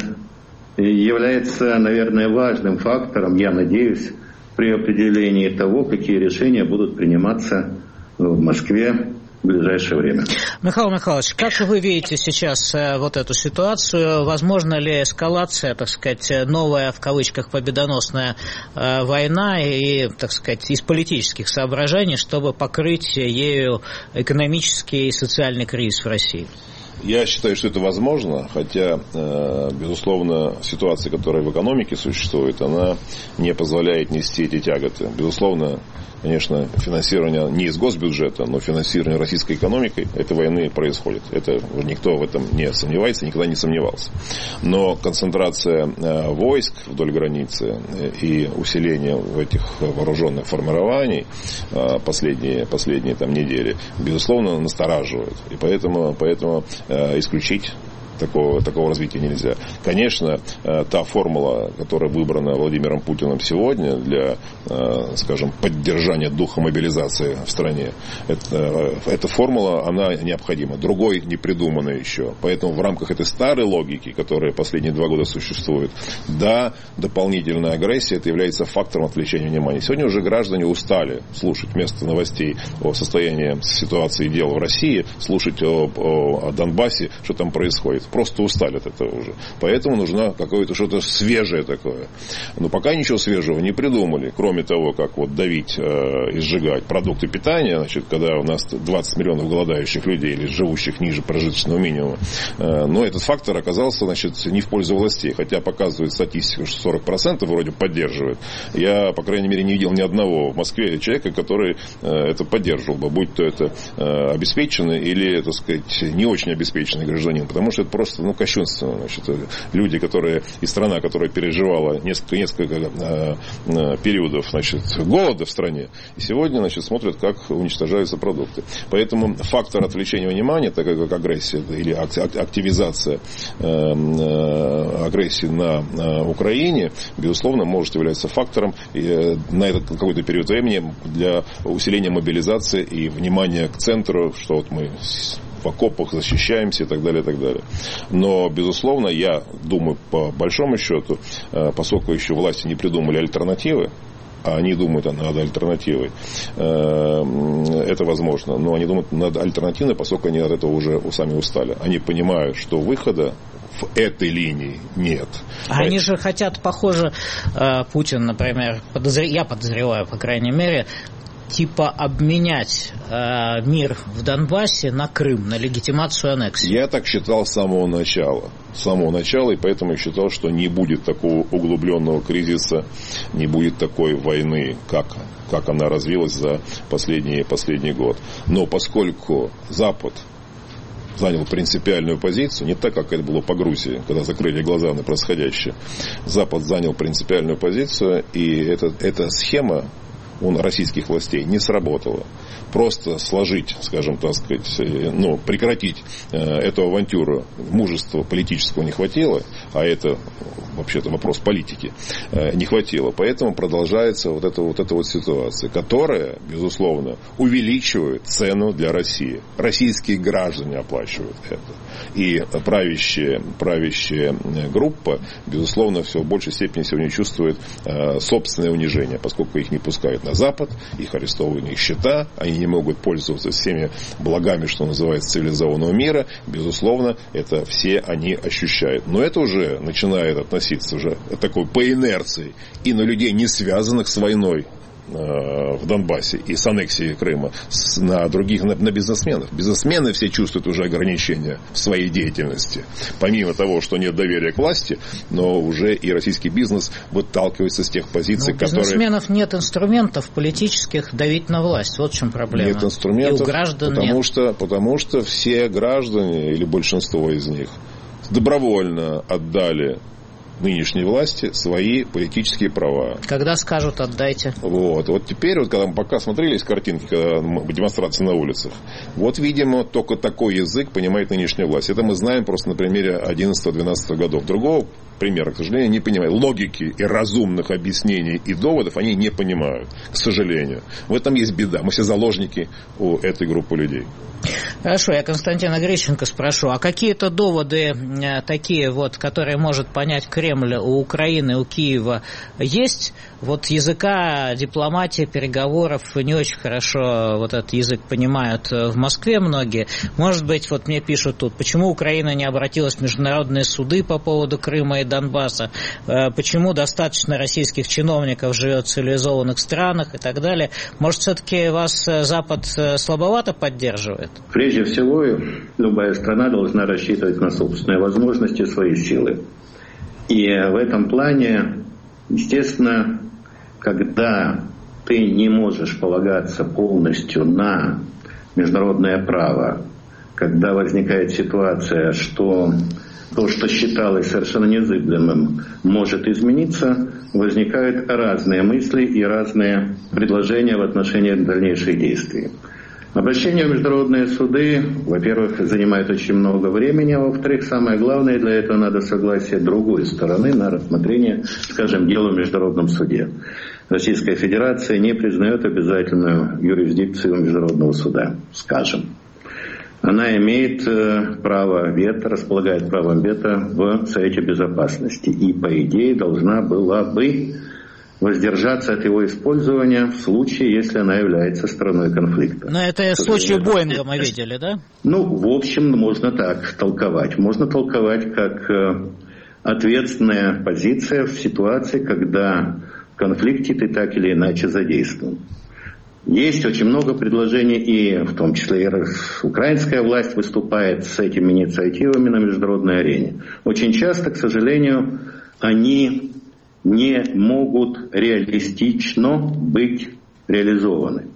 является, наверное, важным фактором, я надеюсь, при определении того, какие решения будут приниматься в Москве в ближайшее время. Михаил Михайлович, как вы видите сейчас э, вот эту ситуацию? Возможно ли эскалация, так сказать, новая, в кавычках, победоносная э, война и, так сказать, из политических соображений, чтобы покрыть ею экономический и социальный кризис в России? Я считаю, что это возможно, хотя, безусловно, ситуация, которая в экономике существует, она не позволяет нести эти тяготы. Безусловно, конечно, финансирование не из госбюджета, но финансирование российской экономикой этой войны происходит. Это никто в этом не сомневается, никогда не сомневался. Но концентрация войск вдоль границы и усиление этих вооруженных формирований последние, последние там, недели, безусловно, настораживает. И поэтому, поэтому исключить Такого, такого развития нельзя. Конечно, та формула, которая выбрана Владимиром Путиным сегодня для, скажем, поддержания духа мобилизации в стране, это, эта формула, она необходима. Другой не придумана еще. Поэтому в рамках этой старой логики, которая последние два года существует, да, дополнительная агрессия, это является фактором отвлечения внимания. Сегодня уже граждане устали слушать вместо новостей о состоянии ситуации дел в России, слушать о, о, о Донбассе, что там происходит. Просто устали от этого уже. Поэтому нужно какое-то что-то свежее такое. Но пока ничего свежего не придумали, кроме того, как вот давить э, и сжигать продукты питания, значит, когда у нас двадцать миллионов голодающих людей или живущих ниже прожиточного минимума. Э, но этот фактор оказался, значит, не в пользу властей. Хотя показывает статистика, что сорок процентов вроде поддерживает. Я, по крайней мере, не видел ни одного в Москве человека, который э, это поддерживал бы. Будь то это э, обеспеченный или, так сказать, не очень обеспеченный гражданин. Потому что это просто, ну, кощунственно. Значит, люди, которые, и страна, которая переживала несколько, несколько э, э, периодов, значит, голода в стране, и сегодня, значит, смотрят, как уничтожаются продукты. Поэтому фактор отвлечения внимания, такая как агрессия или активизация э, э, агрессии на э, Украине, безусловно, может являться фактором э, на этот какой-то период времени для усиления мобилизации и внимания к центру, что вот мы в окопах защищаемся и так далее, и так далее. Но, безусловно, я думаю, по большому счету, поскольку еще власти не придумали альтернативы, а они думают над альтернативой, это возможно. Но они думают над альтернативой, поскольку они от этого уже сами устали. Они понимают, что выхода в этой линии нет. А они же хотят, похоже, Путин, например, подозр... я подозреваю, по крайней мере, типа обменять э, мир в Донбассе на Крым, на легитимацию аннексии. Я так считал с самого начала. С самого начала, и поэтому я считал, что не будет такого углубленного кризиса, не будет такой войны, как, как она развилась за последний, последний год. Но поскольку Запад занял принципиальную позицию, не так, как это было по Грузии, когда закрыли глаза на происходящее. Запад занял принципиальную позицию, и эта, эта схема у российских властей не сработало. Просто сложить, скажем, так сказать, ну, прекратить э, эту авантюру, мужества политического не хватило, а это вообще-то вопрос политики, э, не хватило. Поэтому продолжается вот эта вот, эта вот ситуация, которая, безусловно, увеличивает цену для России. Российские граждане оплачивают это. И правящая, правящая группа, безусловно, все в большей степени сегодня чувствует э, собственное унижение, поскольку их не пускают на Запад, их арестованы их счета, они не могут пользоваться всеми благами, что называется, цивилизованного мира. Безусловно, это все они ощущают. Но это уже начинает относиться уже такой по инерции и на людей, не связанных с войной в Донбассе и с аннексией Крыма, на других, на, на бизнесменов. Бизнесмены все чувствуют уже ограничения в своей деятельности. Помимо того, что нет доверия к власти, но уже и российский бизнес выталкивается с тех позиций, но у которые... У бизнесменов нет инструментов политических давить на власть. Вот в чем проблема. Нет инструментов, и у граждан потому, нет. Что, потому что все граждане, или большинство из них, добровольно отдали нынешней власти свои политические права. Когда скажут, отдайте. Вот. Вот теперь, вот, когда мы пока смотрелись картинки, когда демонстрации на улицах, вот, видимо, только такой язык понимает нынешняя власть. Это мы знаем просто на примере одиннадцатого-двенадцатого годов. Другого примера, к сожалению, не понимают. Логики и разумных объяснений и доводов они не понимают, к сожалению. В этом есть беда. Мы все заложники у этой группы людей. Хорошо, я Константина Грищенко спрошу. А какие-то доводы такие, вот, которые может понять Кремль у Украины, у Киева, есть? Вот языка, дипломатии, переговоров не очень хорошо вот этот язык понимают в Москве многие. Может быть, вот мне пишут тут, почему Украина не обратилась в международные суды по поводу Крыма и Донбасса, почему достаточно российских чиновников живет в цивилизованных странах и так далее. Может, все-таки вас Запад слабовато поддерживает? Прежде всего, любая страна должна рассчитывать на собственные возможности, свои силы. И в этом плане, естественно, когда ты не можешь полагаться полностью на международное право, когда возникает ситуация, что то, что считалось совершенно незыблемым, может измениться, возникают разные мысли и разные предложения в отношении дальнейших действий. Обращение в международные суды, во-первых, занимает очень много времени, а во-вторых, самое главное, для этого надо согласие другой стороны на рассмотрение, скажем, дела в международном суде. Российская Федерация не признает обязательную юрисдикцию Международного суда, скажем. Она имеет право вето, располагает правом вето в Совете Безопасности и, по идее, должна была бы воздержаться от его использования в случае, если она является стороной конфликта. Но это случай Боинга мы видели, да? Ну, в общем, можно так толковать. Можно толковать как ответственная позиция в ситуации, когда в конфликте ты так или иначе задействован. Есть очень много предложений, и в том числе и украинская власть выступает с этими инициативами на международной арене. Очень часто, к сожалению, они не могут реалистично быть реализованы,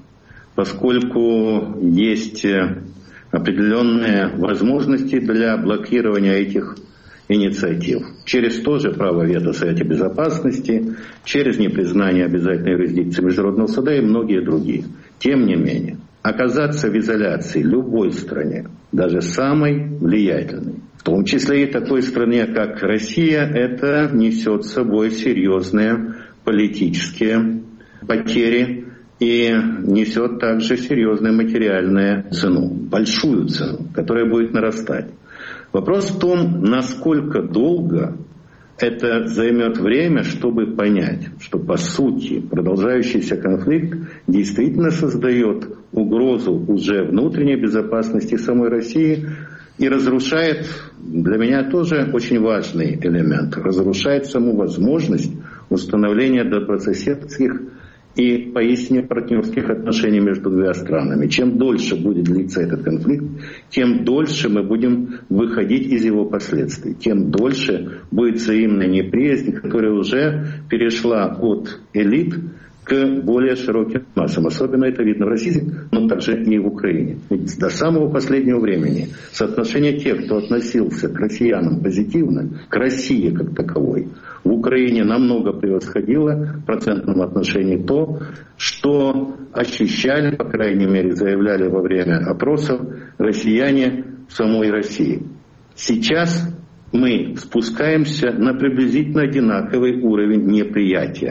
поскольку есть определенные возможности для блокирования этих инициатив. Через то же право вето в Совете Безопасности, через непризнание обязательной юрисдикции Международного суда и многие другие. Тем не менее, оказаться в изоляции любой стране, даже самой влиятельной, в том числе и такой стране, как Россия, это несет с собой серьезные политические потери и несет также серьезную материальную цену, большую цену, которая будет нарастать. Вопрос в том, насколько долго это займет время, чтобы понять, что по сути продолжающийся конфликт действительно создает угрозу уже внутренней безопасности самой России и разрушает, для меня тоже очень важный элемент, разрушает саму возможность установления добрососедских и поистине партнерских отношений между двумя странами. Чем дольше будет длиться этот конфликт, тем дольше мы будем выходить из его последствий, тем дольше будет взаимная неприязнь, которая уже перешла от элит к более широким массам. Особенно это видно в России, но также и в Украине. Ведь до самого последнего времени соотношение тех, кто относился к россиянам позитивно, к России как таковой, в Украине намного превосходило в процентном отношении то, что ощущали, по крайней мере, заявляли во время опросов россияне в самой России. Сейчас мы спускаемся на приблизительно одинаковый уровень неприятия.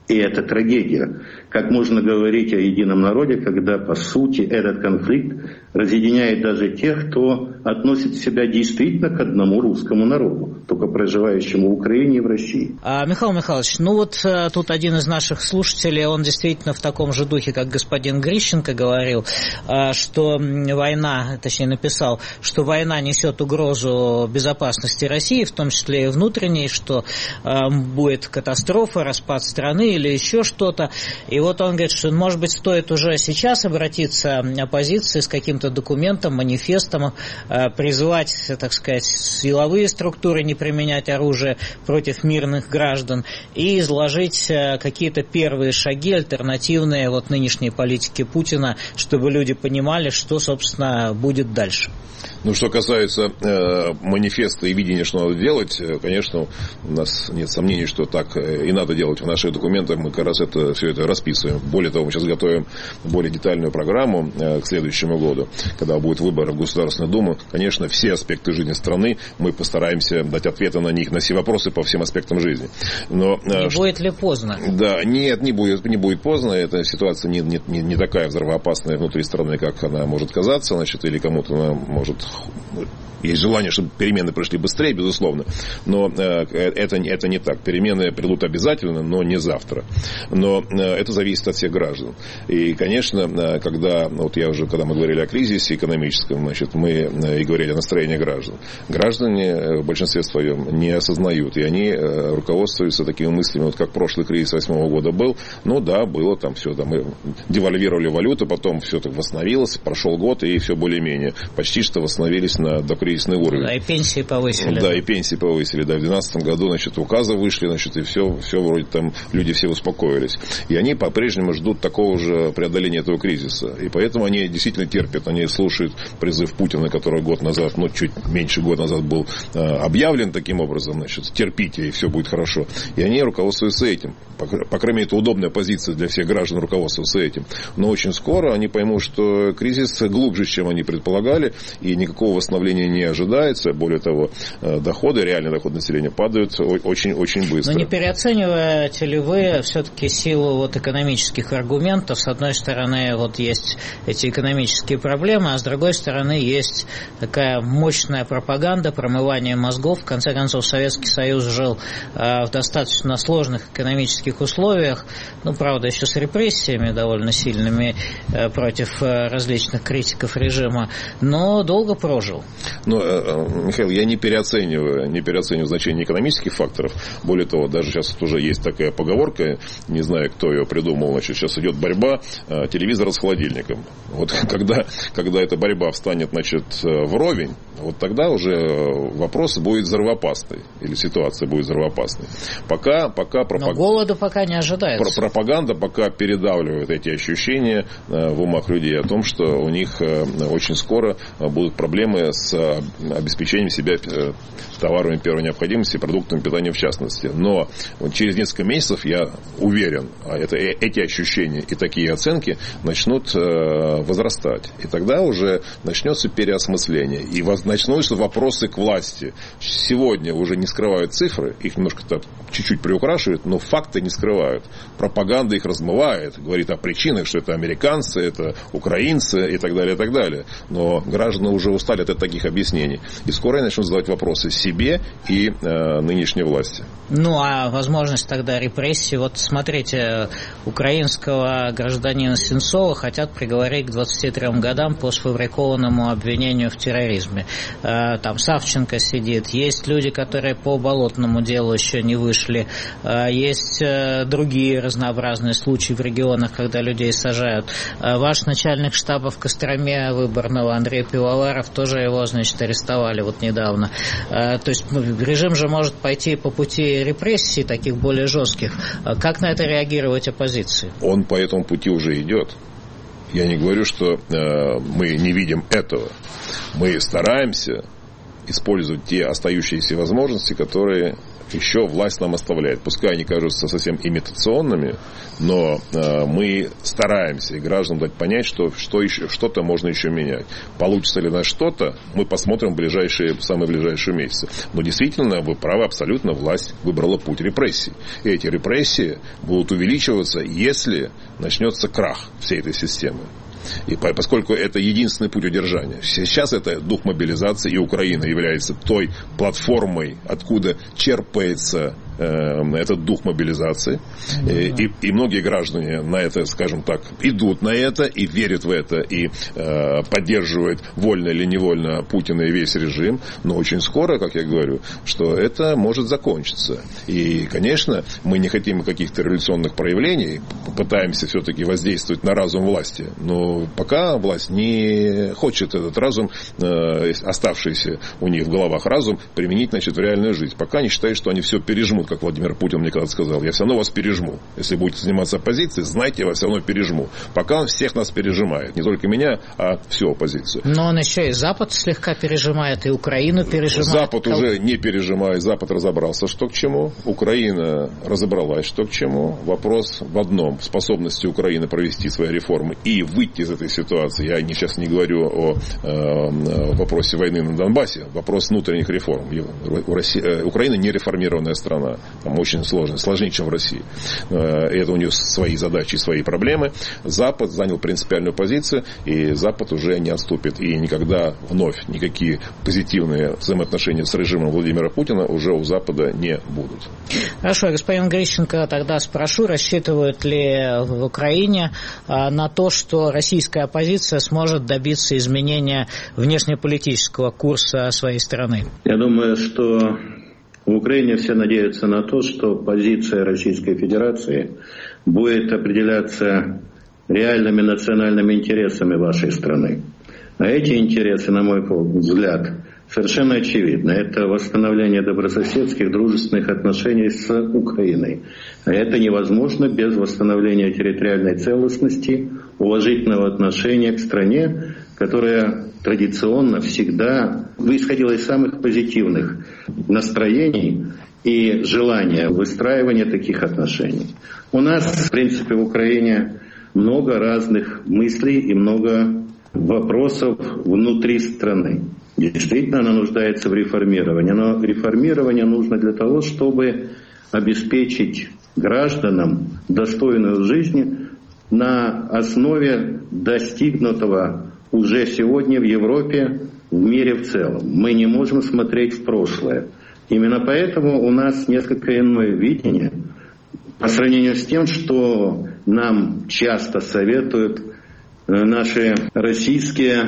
И это трагедия. Как можно говорить о едином народе, когда, по сути, этот конфликт разъединяет даже тех, кто относит себя действительно к одному русскому народу, только проживающему в Украине и в России. А, Михаил Михайлович, ну вот а, тут один из наших слушателей, он действительно в таком же духе, как господин Грищенко говорил, а, что война, точнее написал, что война несет угрозу безопасности России, в том числе и внутренней, что а, будет катастрофа, распад страны или еще что-то. И вот он говорит, что, может быть, стоит уже сейчас обратиться оппозиции с каким-то документом, манифестом, призывать, так сказать, силовые структуры не применять оружие против мирных граждан и изложить какие-то первые шаги, альтернативные вот нынешней политике Путина, чтобы люди понимали, что, собственно, будет дальше. Ну, что касается э, манифеста и видения, что надо делать, конечно, у нас нет сомнений, что так и надо делать. В наших документах мы как раз это, все это расписываем. Более того, мы сейчас готовим более детальную программу э, к следующему году, когда будет выбор в Государственную Думу. Конечно, все аспекты жизни страны, мы постараемся дать ответы на них, на все вопросы по всем аспектам жизни. Но, э, не будет ли поздно? Да, нет, не будет, не будет поздно. Эта ситуация не, не, не такая взрывоопасная внутри страны, как она может казаться, значит, или кому-то она может... Есть желание, чтобы перемены пришли быстрее, безусловно, но э, это, это не так. Перемены придут обязательно, но не завтра. Но э, это зависит от всех граждан. И, конечно, э, когда, вот я уже, когда мы говорили о кризисе экономическом, значит, мы э, и говорили о настроении граждан. Граждане э, в большинстве своем не осознают, и они э, руководствуются такими мыслями, вот как прошлый кризис восьмого года был. Ну да, было там все, да, мы девальвировали валюту, потом все так восстановилось, прошел год, и все более-менее почти что восстановились на докризисный уровень. Да, и пенсии повысили. Да, и пенсии повысили. Да, в две тысячи двенадцатом году, значит, указы вышли, значит, и все, все вроде там, люди все успокоились. И они по-прежнему ждут такого же преодоления этого кризиса. И поэтому они действительно терпят, они слушают призыв Путина, который год назад, ну, чуть меньше года назад был э, объявлен таким образом, значит, терпите, и все будет хорошо. И они руководствуются этим. По, по крайней мере, это удобная позиция для всех граждан руководствуются этим. Но очень скоро они поймут, что кризис глубже, чем они предполагали, и никакого восстановления не ожидается. Более того, доходы, реальные доходы населения падают очень-очень быстро. Но не переоцениваете ли вы все-таки силу вот экономических аргументов? С одной стороны, вот есть эти экономические проблемы, а с другой стороны, есть такая мощная пропаганда, промывание мозгов. В конце концов, Советский Союз жил в достаточно сложных экономических условиях, ну, правда, еще с репрессиями довольно сильными против различных критиков режима, но долго прожил. Но, Михаил, я не переоцениваю, не переоцениваю значение экономических факторов. Более того, даже сейчас уже есть такая поговорка, не знаю, кто ее придумал, значит, сейчас идет борьба телевизора с холодильником. Вот когда, когда эта борьба встанет, значит, вровень, вот тогда уже вопрос будет взрывоопасный, или ситуация будет взрывоопасной. Пока, пока пропаг... Но голода пока не ожидается. Пропаганда пока передавливает эти ощущения в умах людей о том, что у них очень скоро будут проблемы с обеспечением себя товарами первой необходимости, продуктами питания в частности. Но через несколько месяцев, я уверен, это, эти ощущения и такие оценки начнут возрастать. И тогда уже начнется переосмысление. И начнутся вопросы к власти. Сегодня уже не скрывают цифры, их немножко так чуть-чуть приукрашивают, но факты не скрывают. Пропаганда их размывает, говорит о причинах, что это американцы, это украинцы и так далее, и так далее. Но граждане уже устали от таких объяснений. И скоро они начнут задавать вопросы себе и э, нынешней власти. Ну, а возможность тогда репрессий. Вот смотрите, украинского гражданина Сенцова хотят приговорить к двадцати трём годам по сфабрикованному обвинению в терроризме. Э, там Савченко сидит. Есть люди, которые по болотному делу еще не вышли. Э, есть э, другие разнообразные случаи в регионах, когда людей сажают. Э, ваш начальник штаба в Костроме выборного Андрей Пивоваров, тоже его, значит, арестовали вот недавно. То есть режим же может пойти по пути репрессий, таких более жестких. Как на это реагировать оппозиции? Он по этому пути уже идет. Я не говорю, что э, мы не видим этого. Мы стараемся использовать те остающиеся возможности, которые еще власть нам оставляет. Пускай они кажутся совсем имитационными, но э, мы стараемся и гражданам дать понять, что, что еще, что-то можно еще менять. Получится ли у нас что-то, мы посмотрим в ближайшие, в самые ближайшие месяцы. Но действительно, вы правы абсолютно, власть выбрала путь репрессий. И эти репрессии будут увеличиваться, если начнется крах всей этой системы. И поскольку это единственный путь удержания. Сейчас это дух мобилизации, и Украина является той платформой, откуда черпается э, этот дух мобилизации. Mm-hmm. И, и многие граждане на это, скажем так, идут на это и верят в это, и э, поддерживают вольно или невольно Путина и весь режим. Но очень скоро, как я говорю, что это может закончиться. И, конечно, мы не хотим каких-то революционных проявлений, пытаемся все-таки воздействовать на разум власти. Но пока власть не хочет этот разум, э, оставшийся у них в головах разум, применить, значит, в реальную жизнь. Пока они считают, что они все пережмут, как Владимир Путин мне когда-то сказал. Я все равно вас пережму. Если будете заниматься оппозицией, знайте, я вас все равно пережму. Пока он всех нас пережимает. Не только меня, а всю оппозицию. Но он еще и Запад слегка пережимает, и Украину пережимает. Запад уже не пережимает. Запад разобрался, что к чему. Украина разобралась, что к чему. Вопрос в одном. В способности Украины провести свои реформы и выйти из этой ситуации. Я сейчас не говорю о э, вопросе войны на Донбассе. Вопрос внутренних реформ. У России, Украина не реформированная страна. Там очень сложно. Сложнее, чем в России. Это у нее свои задачи, свои проблемы. Запад занял принципиальную позицию, и Запад уже не отступит. И никогда вновь никакие позитивные взаимоотношения с режимом Владимира Путина уже у Запада не будут. Хорошо, господин Грищенко, тогда спрошу, рассчитывают ли в Украине на то, что российская оппозиция сможет добиться изменения внешнеполитического курса своей страны? Я думаю, что в Украине все надеются на то, что позиция Российской Федерации будет определяться реальными национальными интересами вашей страны. А эти интересы, на мой взгляд, совершенно очевидны. Это восстановление добрососедских, дружественных отношений с Украиной. А это невозможно без восстановления территориальной целостности, уважительного отношения к стране, которая традиционно всегда исходила из самых позитивных настроений и желания выстраивания таких отношений. У нас, в принципе, в Украине много разных мыслей и много вопросов внутри страны. Действительно, она нуждается в реформировании, но реформирование нужно для того, чтобы обеспечить гражданам достойную жизнь на основе достигнутого уже сегодня в Европе, в мире в целом. Мы не можем смотреть в прошлое. Именно поэтому у нас несколько иное видение по сравнению с тем, что нам часто советуют наши российские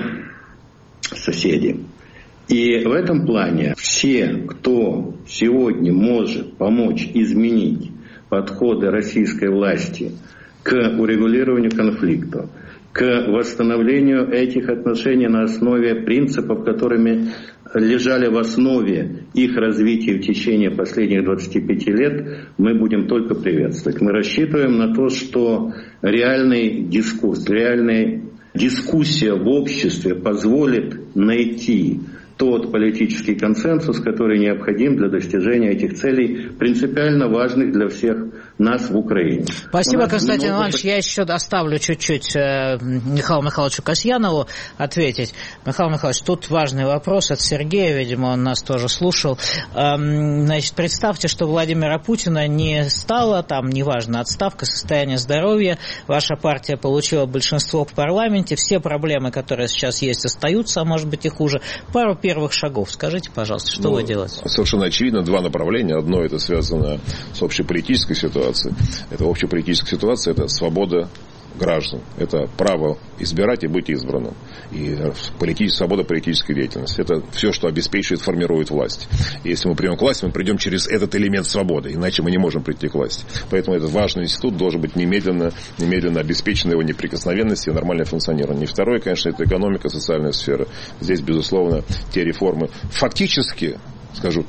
соседи. И в этом плане все, кто сегодня может помочь изменить подходы российской власти к урегулированию конфликта, к восстановлению этих отношений на основе принципов, которыми лежали в основе их развития в течение последних двадцати пяти лет, мы будем только приветствовать. Мы рассчитываем на то, что реальный дискурс, реальная дискуссия в обществе позволит найти тот политический консенсус, который необходим для достижения этих целей, принципиально важных для всех нас в Украине. Спасибо, Константин много... Иванович. Я еще оставлю чуть-чуть э, Михаилу Михайловичу Касьянову ответить. Михаил Михайлович, тут важный вопрос от Сергея, видимо, он нас тоже слушал. Эм, значит, представьте, что Владимира Путина не стало, там, неважно, отставка, состояние здоровья, ваша партия получила большинство в парламенте, все проблемы, которые сейчас есть, остаются, а может быть и хуже. Пару первых шагов. Скажите, пожалуйста, что ну, вы делаете? Совершенно очевидно, два направления. Одно это связано с общеполитической ситуацией. Это общеполитическая ситуация, это свобода граждан. Это право избирать и быть избранным. И политическая, свобода политической деятельности. Это все, что обеспечивает, формирует власть. И если мы придем к власти, мы придем через этот элемент свободы. Иначе мы не можем прийти к власти. Поэтому этот важный институт должен быть немедленно, немедленно обеспечен его неприкосновенность и нормальное функционирование. И второе, конечно, это экономика, социальная сфера. Здесь, безусловно, те реформы фактически, скажу так,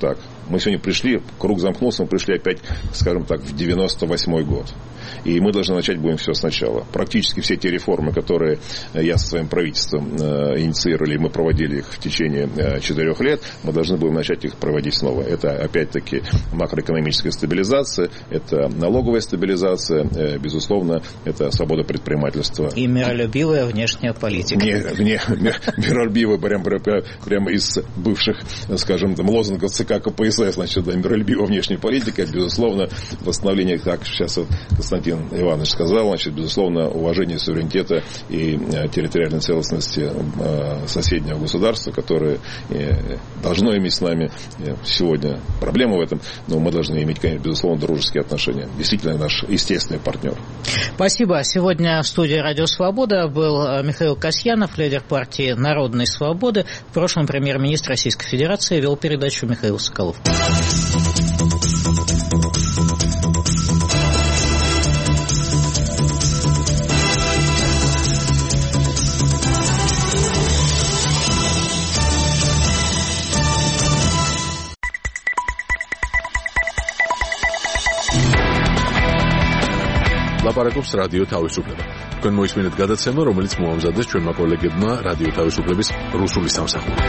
Мы сегодня пришли, круг замкнулся, мы пришли опять, скажем так, в девяносто восьмой год. И мы должны начать будем все сначала. Практически все те реформы, которые я со своим правительством инициировали, мы проводили их в течение четырех лет, мы должны будем начать их проводить снова. Это, опять-таки, макроэкономическая стабилизация, это налоговая стабилизация, безусловно, это свобода предпринимательства. И миролюбивая внешняя политика. Не, не, миролюбивая, прям, прям, прям из бывших, скажем, там, лозунгов ЦК КПСС, значит, да, миролюбивая внешняя политика, безусловно, восстановление, как сейчас вот Константин Иванович сказал, значит, безусловно, уважение суверенитета и территориальной целостности соседнего государства, которое должно иметь с нами сегодня проблемы в этом, но мы должны иметь, конечно, безусловно, дружеские отношения. Действительно, наш естественный партнер. Спасибо. Сегодня в студии «Радио Свобода» был Михаил Касьянов, лидер партии «Народной свободы». В прошлом премьер-министр Российской Федерации, вел передачу Михаил Соколов. ლაპარაკობს რადიო თავისუფლება. თქვენ მოისმინეთ გადაცემა, რომელიც მოამზადეს ჩვენმა კოლეგებმა რადიო თავისუფლების რუსული სამსახური.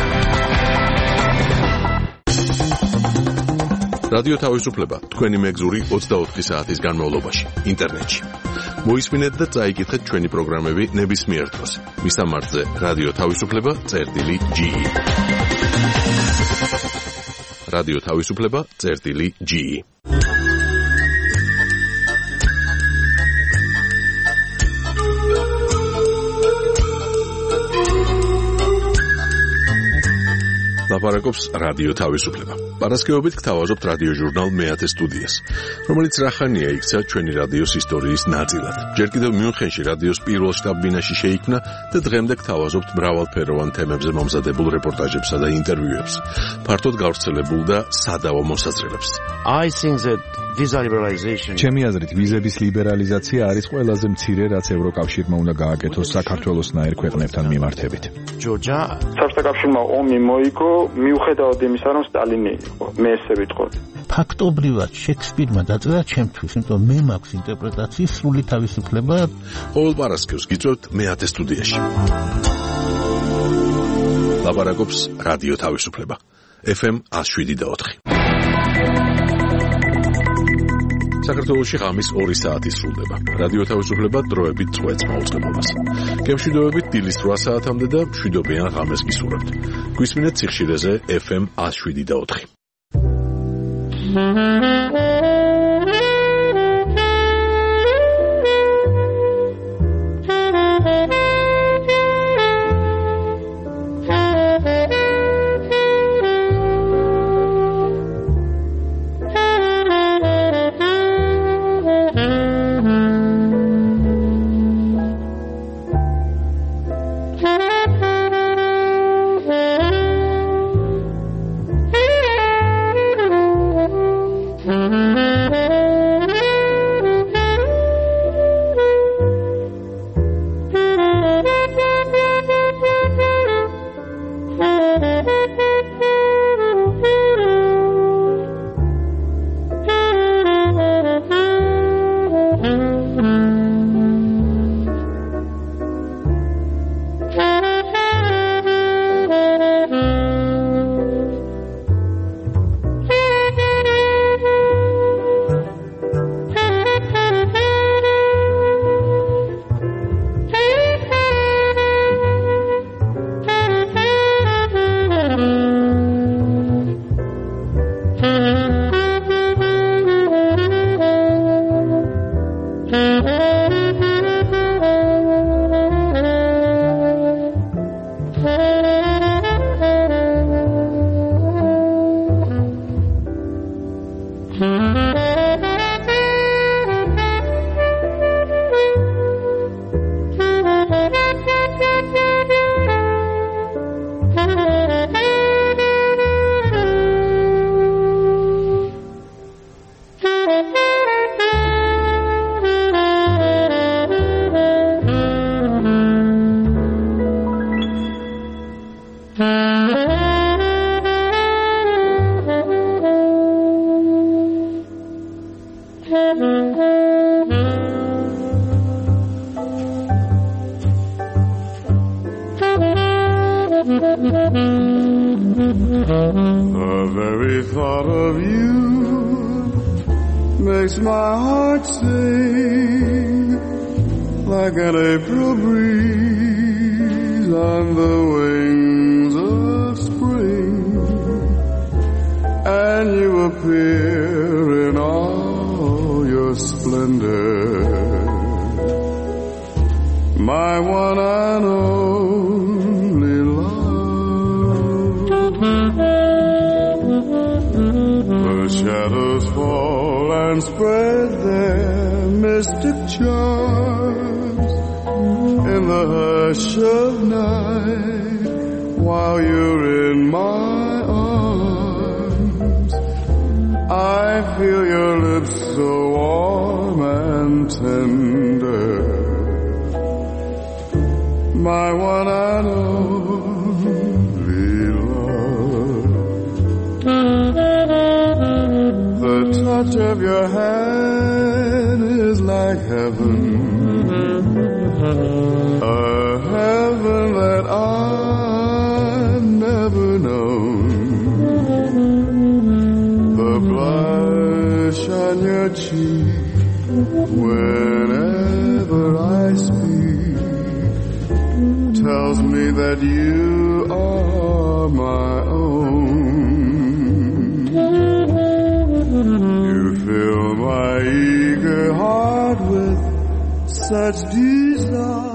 რადიო თავისუფლება თქვენი მეგზური ოცდაოთხი საათის განმავლობაში ინტერნეტში. მოისმინეთ და წაიკითხეთ ჩვენი პროგრამები ნებისმიერ დროს. მისამართზე რადიო თავისუფლება წერტილი ჯი ი. რადიო თავისუფლება წერტილი ჯი ი. ლაპარაკობს რადიო თავისუფლება. პარასკევობით გთავაზობთ რადიო ჟურნალ მეათე სტუდიას, რომელიც რახანია იქცა ჩვენი რადიოს ისტორიის ნაწილად. ჯერ კიდევ მიუნხენში რადიოს პირველ შტაბ-ბინაში შეიქმნა და დღემდე გთავაზობთ მრავალფეროვან თემებზე მომზადებულ რეპორტაჟებსა და ინტერვიუებს. ფართოდ გავრცელებულ და სადავო მოსაწრებებს. I think that visa liberalization ჩემი აზრით ვიზების ლიბერალიზაცია არის ყველაზე მცირე, რაც ევროკავშირმა უნდა გააკეთოს საქართველოსნაირ ქვეყნებთან მიმართებით. Georgia საბჭოთა კავშირმა ომი მოიგო მიუხედავად იმისა, რომ სტალინი იყო. მე ესე ვიტყოდი. ფაქტობრივად შექსპირმა დაწერა ჩემთვის, იმიტომ მე მაქვს ინტერპრეტაციის სრული თავისუფლება. ყოველ პარასკევს გიწევთ მეათე სტუდიაში. ლაპარაკობს რადიო თავისუფლება. ეფ ემ εκατო შვიდი და ოთხი. საქართველოში ღამის ორი საათი სრულდება. რადიო თავისუფლება დროებით წვეთს მაუწყებლობას. გემშვიდობებით დილის რვა საათამდე და მშვიდობიან ღამეს გისურვებთ. გვისმინეთ სიხშირეზე ეფ ემ εκατო შვიდი და ოთხი. Mm-hmm. The very thought of you makes my heart sing like an April breeze on the wings of spring, and you appear in all your splendor, my one and only love. The shadows fall and spread their mystic charms in the hush of night while you're in my arms. I feel your lips so warm and tender, my one and only love. The touch of your hand is like heaven, a heaven that I've never known. The blush on your cheek whenever I speak tells me that you are my own. You fill my eager heart with such desire